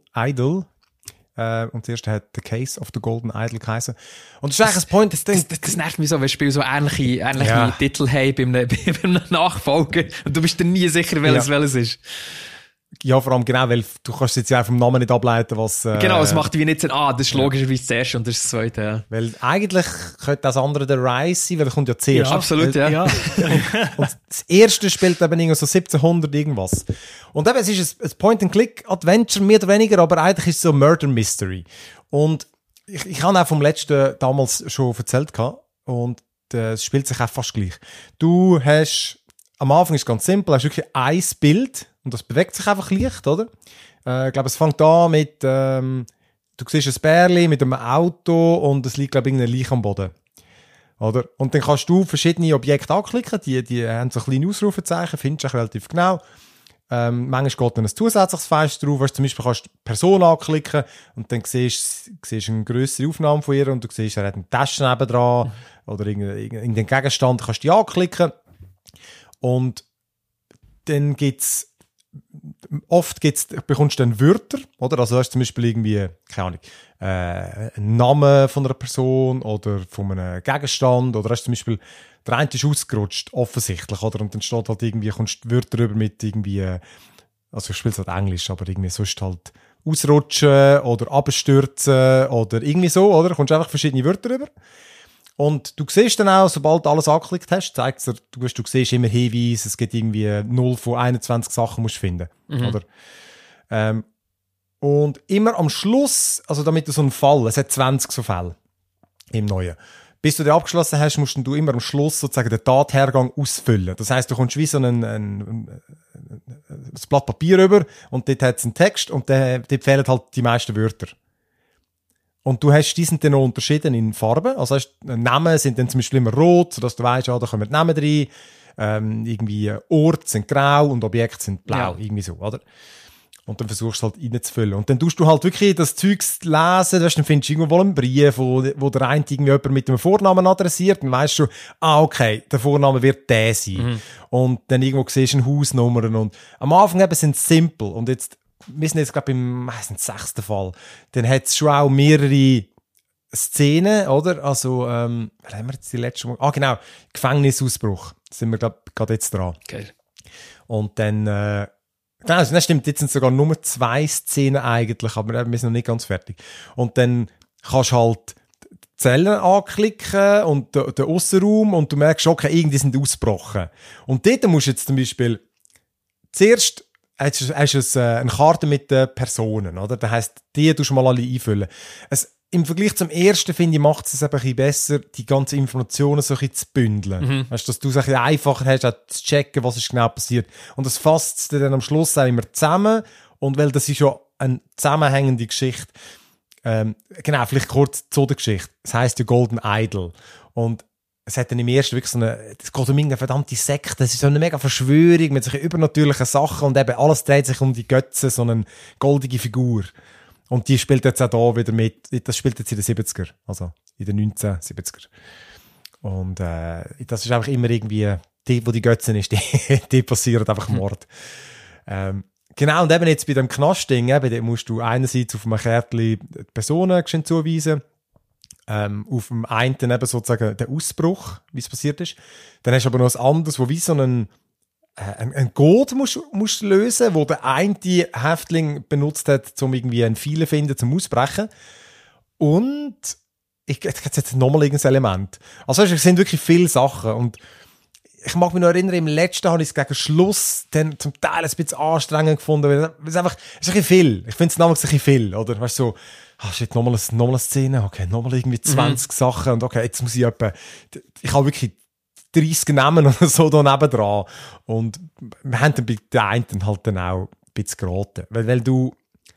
Und zuerst hat The Case of the Golden Idol geheißen. Und das ist eigentlich ein Point, Das nervt mich so, wenn Spiele so ähnliche Ja. Titel haben bei einem Nachfolger und du bist dir nie sicher, welches ist. ja, vor allem genau, weil du kannst jetzt ja vom Namen nicht ableiten, was... Genau, es macht wie nicht Sinn, das ist logischerweise das erste und das ist das zweite. Ja. Weil eigentlich könnte das andere der Rise sein, weil er kommt ja zuerst. Absolut, ja. Ja. Und das erste spielt eben irgendwie so 1700 irgendwas. Und eben, es ist ein Point-and-Click-Adventure, mehr oder weniger, aber eigentlich ist es so ein Murder Mystery. Und ich habe auch vom letzten damals schon erzählt gehabt, und es spielt sich auch fast gleich. Du hast, am Anfang ist es ganz simpel, hast wirklich ein Bild und das bewegt sich einfach leicht, oder? Ich glaube, es fängt an mit, du siehst ein Bärli mit einem Auto und es liegt, glaube ich, irgendein Leich am Boden. Oder? Und dann kannst du verschiedene Objekte anklicken, die haben so kleine Ausrufezeichen, findest du auch relativ genau. Manchmal geht dann ein zusätzliches Fenster drauf, weißt, zum Beispiel kannst du die Person anklicken und dann siehst du eine grössere Aufnahme von ihr und du siehst, er hat eine Tasche nebendran oder irgendeinen Gegenstand, kannst du die anklicken. Und dann bekommst du dann Wörter, oder? Also hast du zum Beispiel irgendwie, keine Ahnung, einen Namen von einer Person oder von einem Gegenstand, oder hast du zum Beispiel, der eine ist ausgerutscht, offensichtlich, oder? Und dann steht halt irgendwie, kommst du Wörter rüber mit irgendwie, also ich spiele es halt Englisch, aber irgendwie sonst halt ausrutschen oder abstürzen oder irgendwie so, oder? Kommst einfach verschiedene Wörter rüber. Und du siehst dann auch, sobald du alles angeklickt hast, zeigt dir, du siehst immer Hinweise, es gibt irgendwie 0 von 21 Sachen, musst du finden, oder? Und immer am Schluss, also damit du so einen Fall, es hat 20 so Fälle im Neuen. Bis du den abgeschlossen hast, musst du immer am Schluss sozusagen den Tathergang ausfüllen. Das heisst, du kommst wie so ein Blatt Papier rüber und dort hat es einen Text und dort fehlen halt die meisten Wörter. Und du hast, die sind dann noch unterschieden in Farben. Also Namen sind dann zum Beispiel immer rot, sodass du weißt, da kommen die Namen rein. Irgendwie Orte sind grau und Objekte sind blau. Ja. Irgendwie so, oder? Und dann versuchst du halt reinzufüllen. Und dann tust du halt wirklich das Zeugs lesen, weißt, dann findest du irgendwo einen Brief, wo der eine irgendwie jemand mit einem Vornamen adressiert, dann weißt du, okay, der Vorname wird der sein. Und dann irgendwo siehst du eine Hausnummer. Und am Anfang eben sind es simpel. Und jetzt, wir sind jetzt, glaube ich, im 6. Fall. Dann hat es schon auch mehrere Szenen, oder? Also, was haben wir jetzt die letzte Mal? Genau, Gefängnisausbruch. Da sind wir, glaube ich, gerade jetzt dran. Geil. Und dann, genau, das stimmt, jetzt sind es sogar nur 2 Szenen eigentlich, aber wir sind noch nicht ganz fertig. Und dann kannst du halt Zellen anklicken und den Aussenraum und du merkst, okay, irgendwie sind ausgebrochen. Und dort musst du jetzt zum Beispiel zuerst hast du eine Karte mit den Personen, oder? Das heisst, die tust du mal alle einfüllen. Im Vergleich zum ersten, finde ich, macht es ein bisschen besser, die ganzen Informationen so ein bisschen zu bündeln. Weißt du, dass du es ein bisschen einfacher hast, auch zu checken, was ist genau passiert. Und das fasst es dann am Schluss auch immer zusammen. Und weil das ist ja eine zusammenhängende Geschichte. Genau, vielleicht kurz zu der Geschichte. Es heisst ja Golden Idol. Und es hat dann im ersten wirklich das geht um irgendeine verdammte Sekte. Es ist so eine mega Verschwörung mit solchen übernatürlichen Sachen und eben alles dreht sich um die Götze, so eine goldige Figur. Und die spielt jetzt auch da wieder mit. Das spielt jetzt in den 70er, also in den 1970er. Und das ist einfach immer irgendwie, wo die Götzen ist, die passiert einfach Mord. Genau, und eben jetzt bei dem Knastding, eben, musst du einerseits auf einem Kärtchen die Personen zuweisen, auf dem einen eben sozusagen den Ausbruch, wie es passiert ist. Dann hast du aber noch ein anderes, wo wie so ein Code musst lösen, wo der eine Häftling benutzt hat, um irgendwie einen Fehler zu finden, zum Ausbrechen. Und jetzt nochmal irgendein Element. Also es sind wirklich viele Sachen. Und ich mag mich noch erinnern, im letzten habe ich es gegen Schluss dann zum Teil ein bisschen anstrengend gefunden, weil es einfach, es ist ein bisschen viel. Ich finde es damals ein bisschen viel, oder? Weißt du, so, shit, nochmal eine Szene, okay, nochmal irgendwie 20 Sachen und okay, jetzt muss ich ich habe wirklich 30 Namen oder so da nebendran. Und wir haben dann bei den einen halt dann auch ein bisschen geraten. Weil du,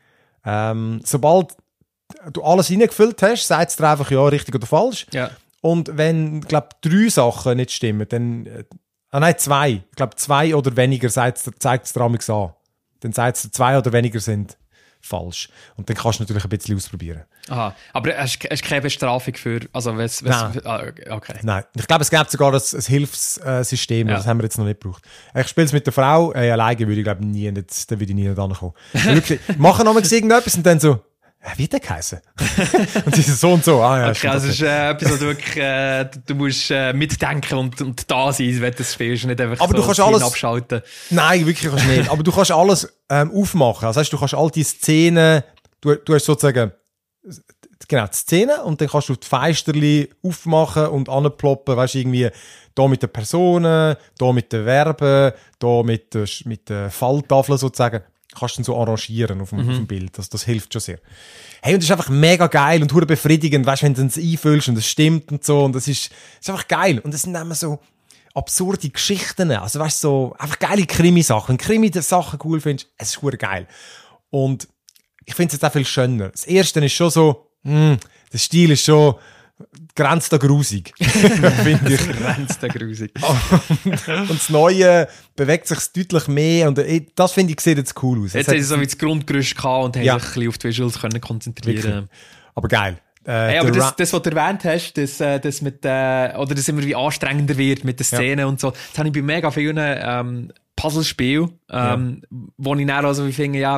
sobald du alles reingefüllt hast, sagt es dir einfach, ja, richtig oder falsch. Ja. Und wenn, ich glaube, 3 Sachen nicht stimmen, dann, nein, 2. Ich glaube, 2 oder weniger zeigt es dir amigs an. Dann sagt es 2 oder weniger sind falsch. Und dann kannst du natürlich ein bisschen ausprobieren. Aha, aber hast du keine Bestrafung für, also okay. Nein, ich glaube, es gibt sogar ein Hilfssystem, das haben wir jetzt noch nicht gebraucht. Ich spiele es mit der Frau, alleine würde ich glaube nie, da würde ich nie ankommen. Wirklich, machen noch mal irgendetwas und dann so, wie der geheißen? Und sie so und so. Ah, ja, okay, also es ist etwas, wo du wirklich, du musst mitdenken und da sein, wenn du das spielst, nicht einfach aber so du kannst alles abschalten. Nein, wirklich kannst du nicht. Aber du kannst alles aufmachen. Das heißt, du kannst all die Szenen, du hast sozusagen genau die Szene und dann kannst du die Fensterli aufmachen und anploppen, weißt du, irgendwie da mit den Personen, da mit den Verben, da mit den Falltafeln sozusagen. Kannst du dann so arrangieren auf dem Bild. Das hilft schon sehr. Hey, und das ist einfach mega geil und hure befriedigend, weißt du, wenn du es einfüllst und es stimmt und so. Und das ist einfach geil. Und das sind immer so absurde Geschichten. Also, weißt du, so einfach geile Krimi-Sachen. Wenn Krimi die Sachen cool findest, es ist hure geil. Und ich finde es jetzt auch viel schöner. Das erste ist schon so, der Stil ist schon, grenzt da grusig. Finde ich. Grenzt da grusig. Und das Neue bewegt sich deutlich mehr und das finde ich, sieht jetzt cool aus. Jetzt haben sie so wie das Grundgerüst gehabt und haben sich ein bisschen auf die Visuals können konzentrieren. Wirklich. Aber geil. Hey, aber das, was du erwähnt hast, das mit, oder das immer wie anstrengender wird mit den Szenen und so, das habe ich bei mega vielen Puzzlespielen, wo ich dann also finde, ja,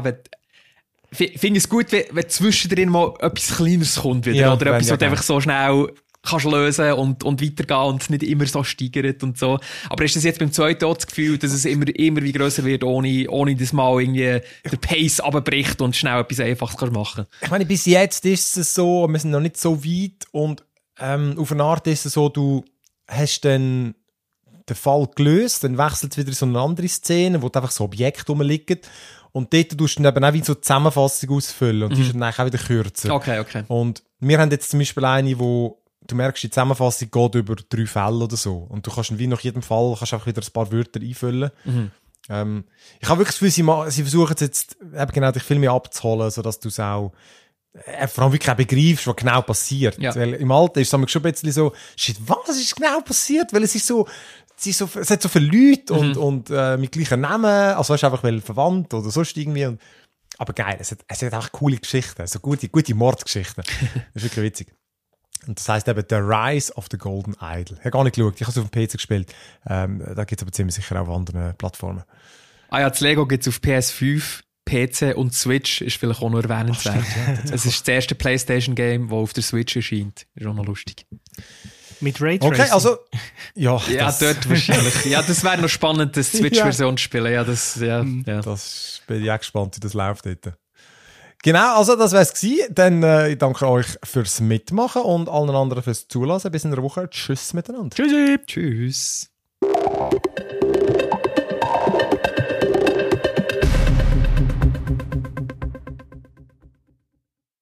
finde es gut, wenn zwischendrin mal etwas Kleineres kommt wieder, oder etwas, was du einfach so schnell kannst lösen und weitergehen und nicht immer so steigert und so. Aber ist das jetzt beim zweiten auch das Gefühl, dass es immer wie grösser wird, ohne dass mal irgendwie der Pace runterbricht und schnell etwas Einfaches kannst machen? Ich meine, bis jetzt ist es so, wir sind noch nicht so weit und auf eine Art ist es so, du hast dann den Fall gelöst, dann wechselt es wieder in so eine andere Szene, wo einfach so Objekte rumliegen. Und dort tust du dann eben auch wie so eine Zusammenfassung ausfüllen und die ist dann eigentlich auch wieder kürzer. Okay. Und wir haben jetzt zum Beispiel eine, wo du merkst, die Zusammenfassung geht über 3 Fälle oder so. Und du kannst dann wie nach jedem Fall einfach wieder ein paar Wörter einfüllen. Ich habe wirklich das Gefühl, sie versuchen jetzt eben genau dich viel mehr abzuholen, sodass du es auch vor allem wirklich auch begreifst, was genau passiert. Ja. Weil im Alter ist es schon ein bisschen so, shit, was ist genau passiert? Weil es ist so, es hat so viele Leute und mit gleichen Namen, also weißt du, einfach weil verwandt oder sonst irgendwie. Aber geil, es hat auch coole Geschichten, so gute Mordgeschichten. Das ist wirklich witzig. Und das heisst eben The Rise of the Golden Idol. Ich habe gar nicht geschaut, ich habe es auf dem PC gespielt. Da gibt es aber ziemlich sicher auch auf anderen Plattformen. Ah ja, das Lego gibt es auf PS5, PC und Switch, ist vielleicht auch noch erwähnenswert. Es ist das erste PlayStation-Game, das auf der Switch erscheint. Ist auch noch lustig. Mit Raytracing? Okay, also, ja, dort wahrscheinlich. Ja, das wäre noch spannend, das Switch-Version zu spielen. Das bin ich auch gespannt, wie das läuft dort. Genau, also das wär's gewesen. Dann ich danke euch fürs Mitmachen und allen anderen fürs Zulassen. Bis in einer Woche. Tschüss miteinander. Tschüssi. Tschüss.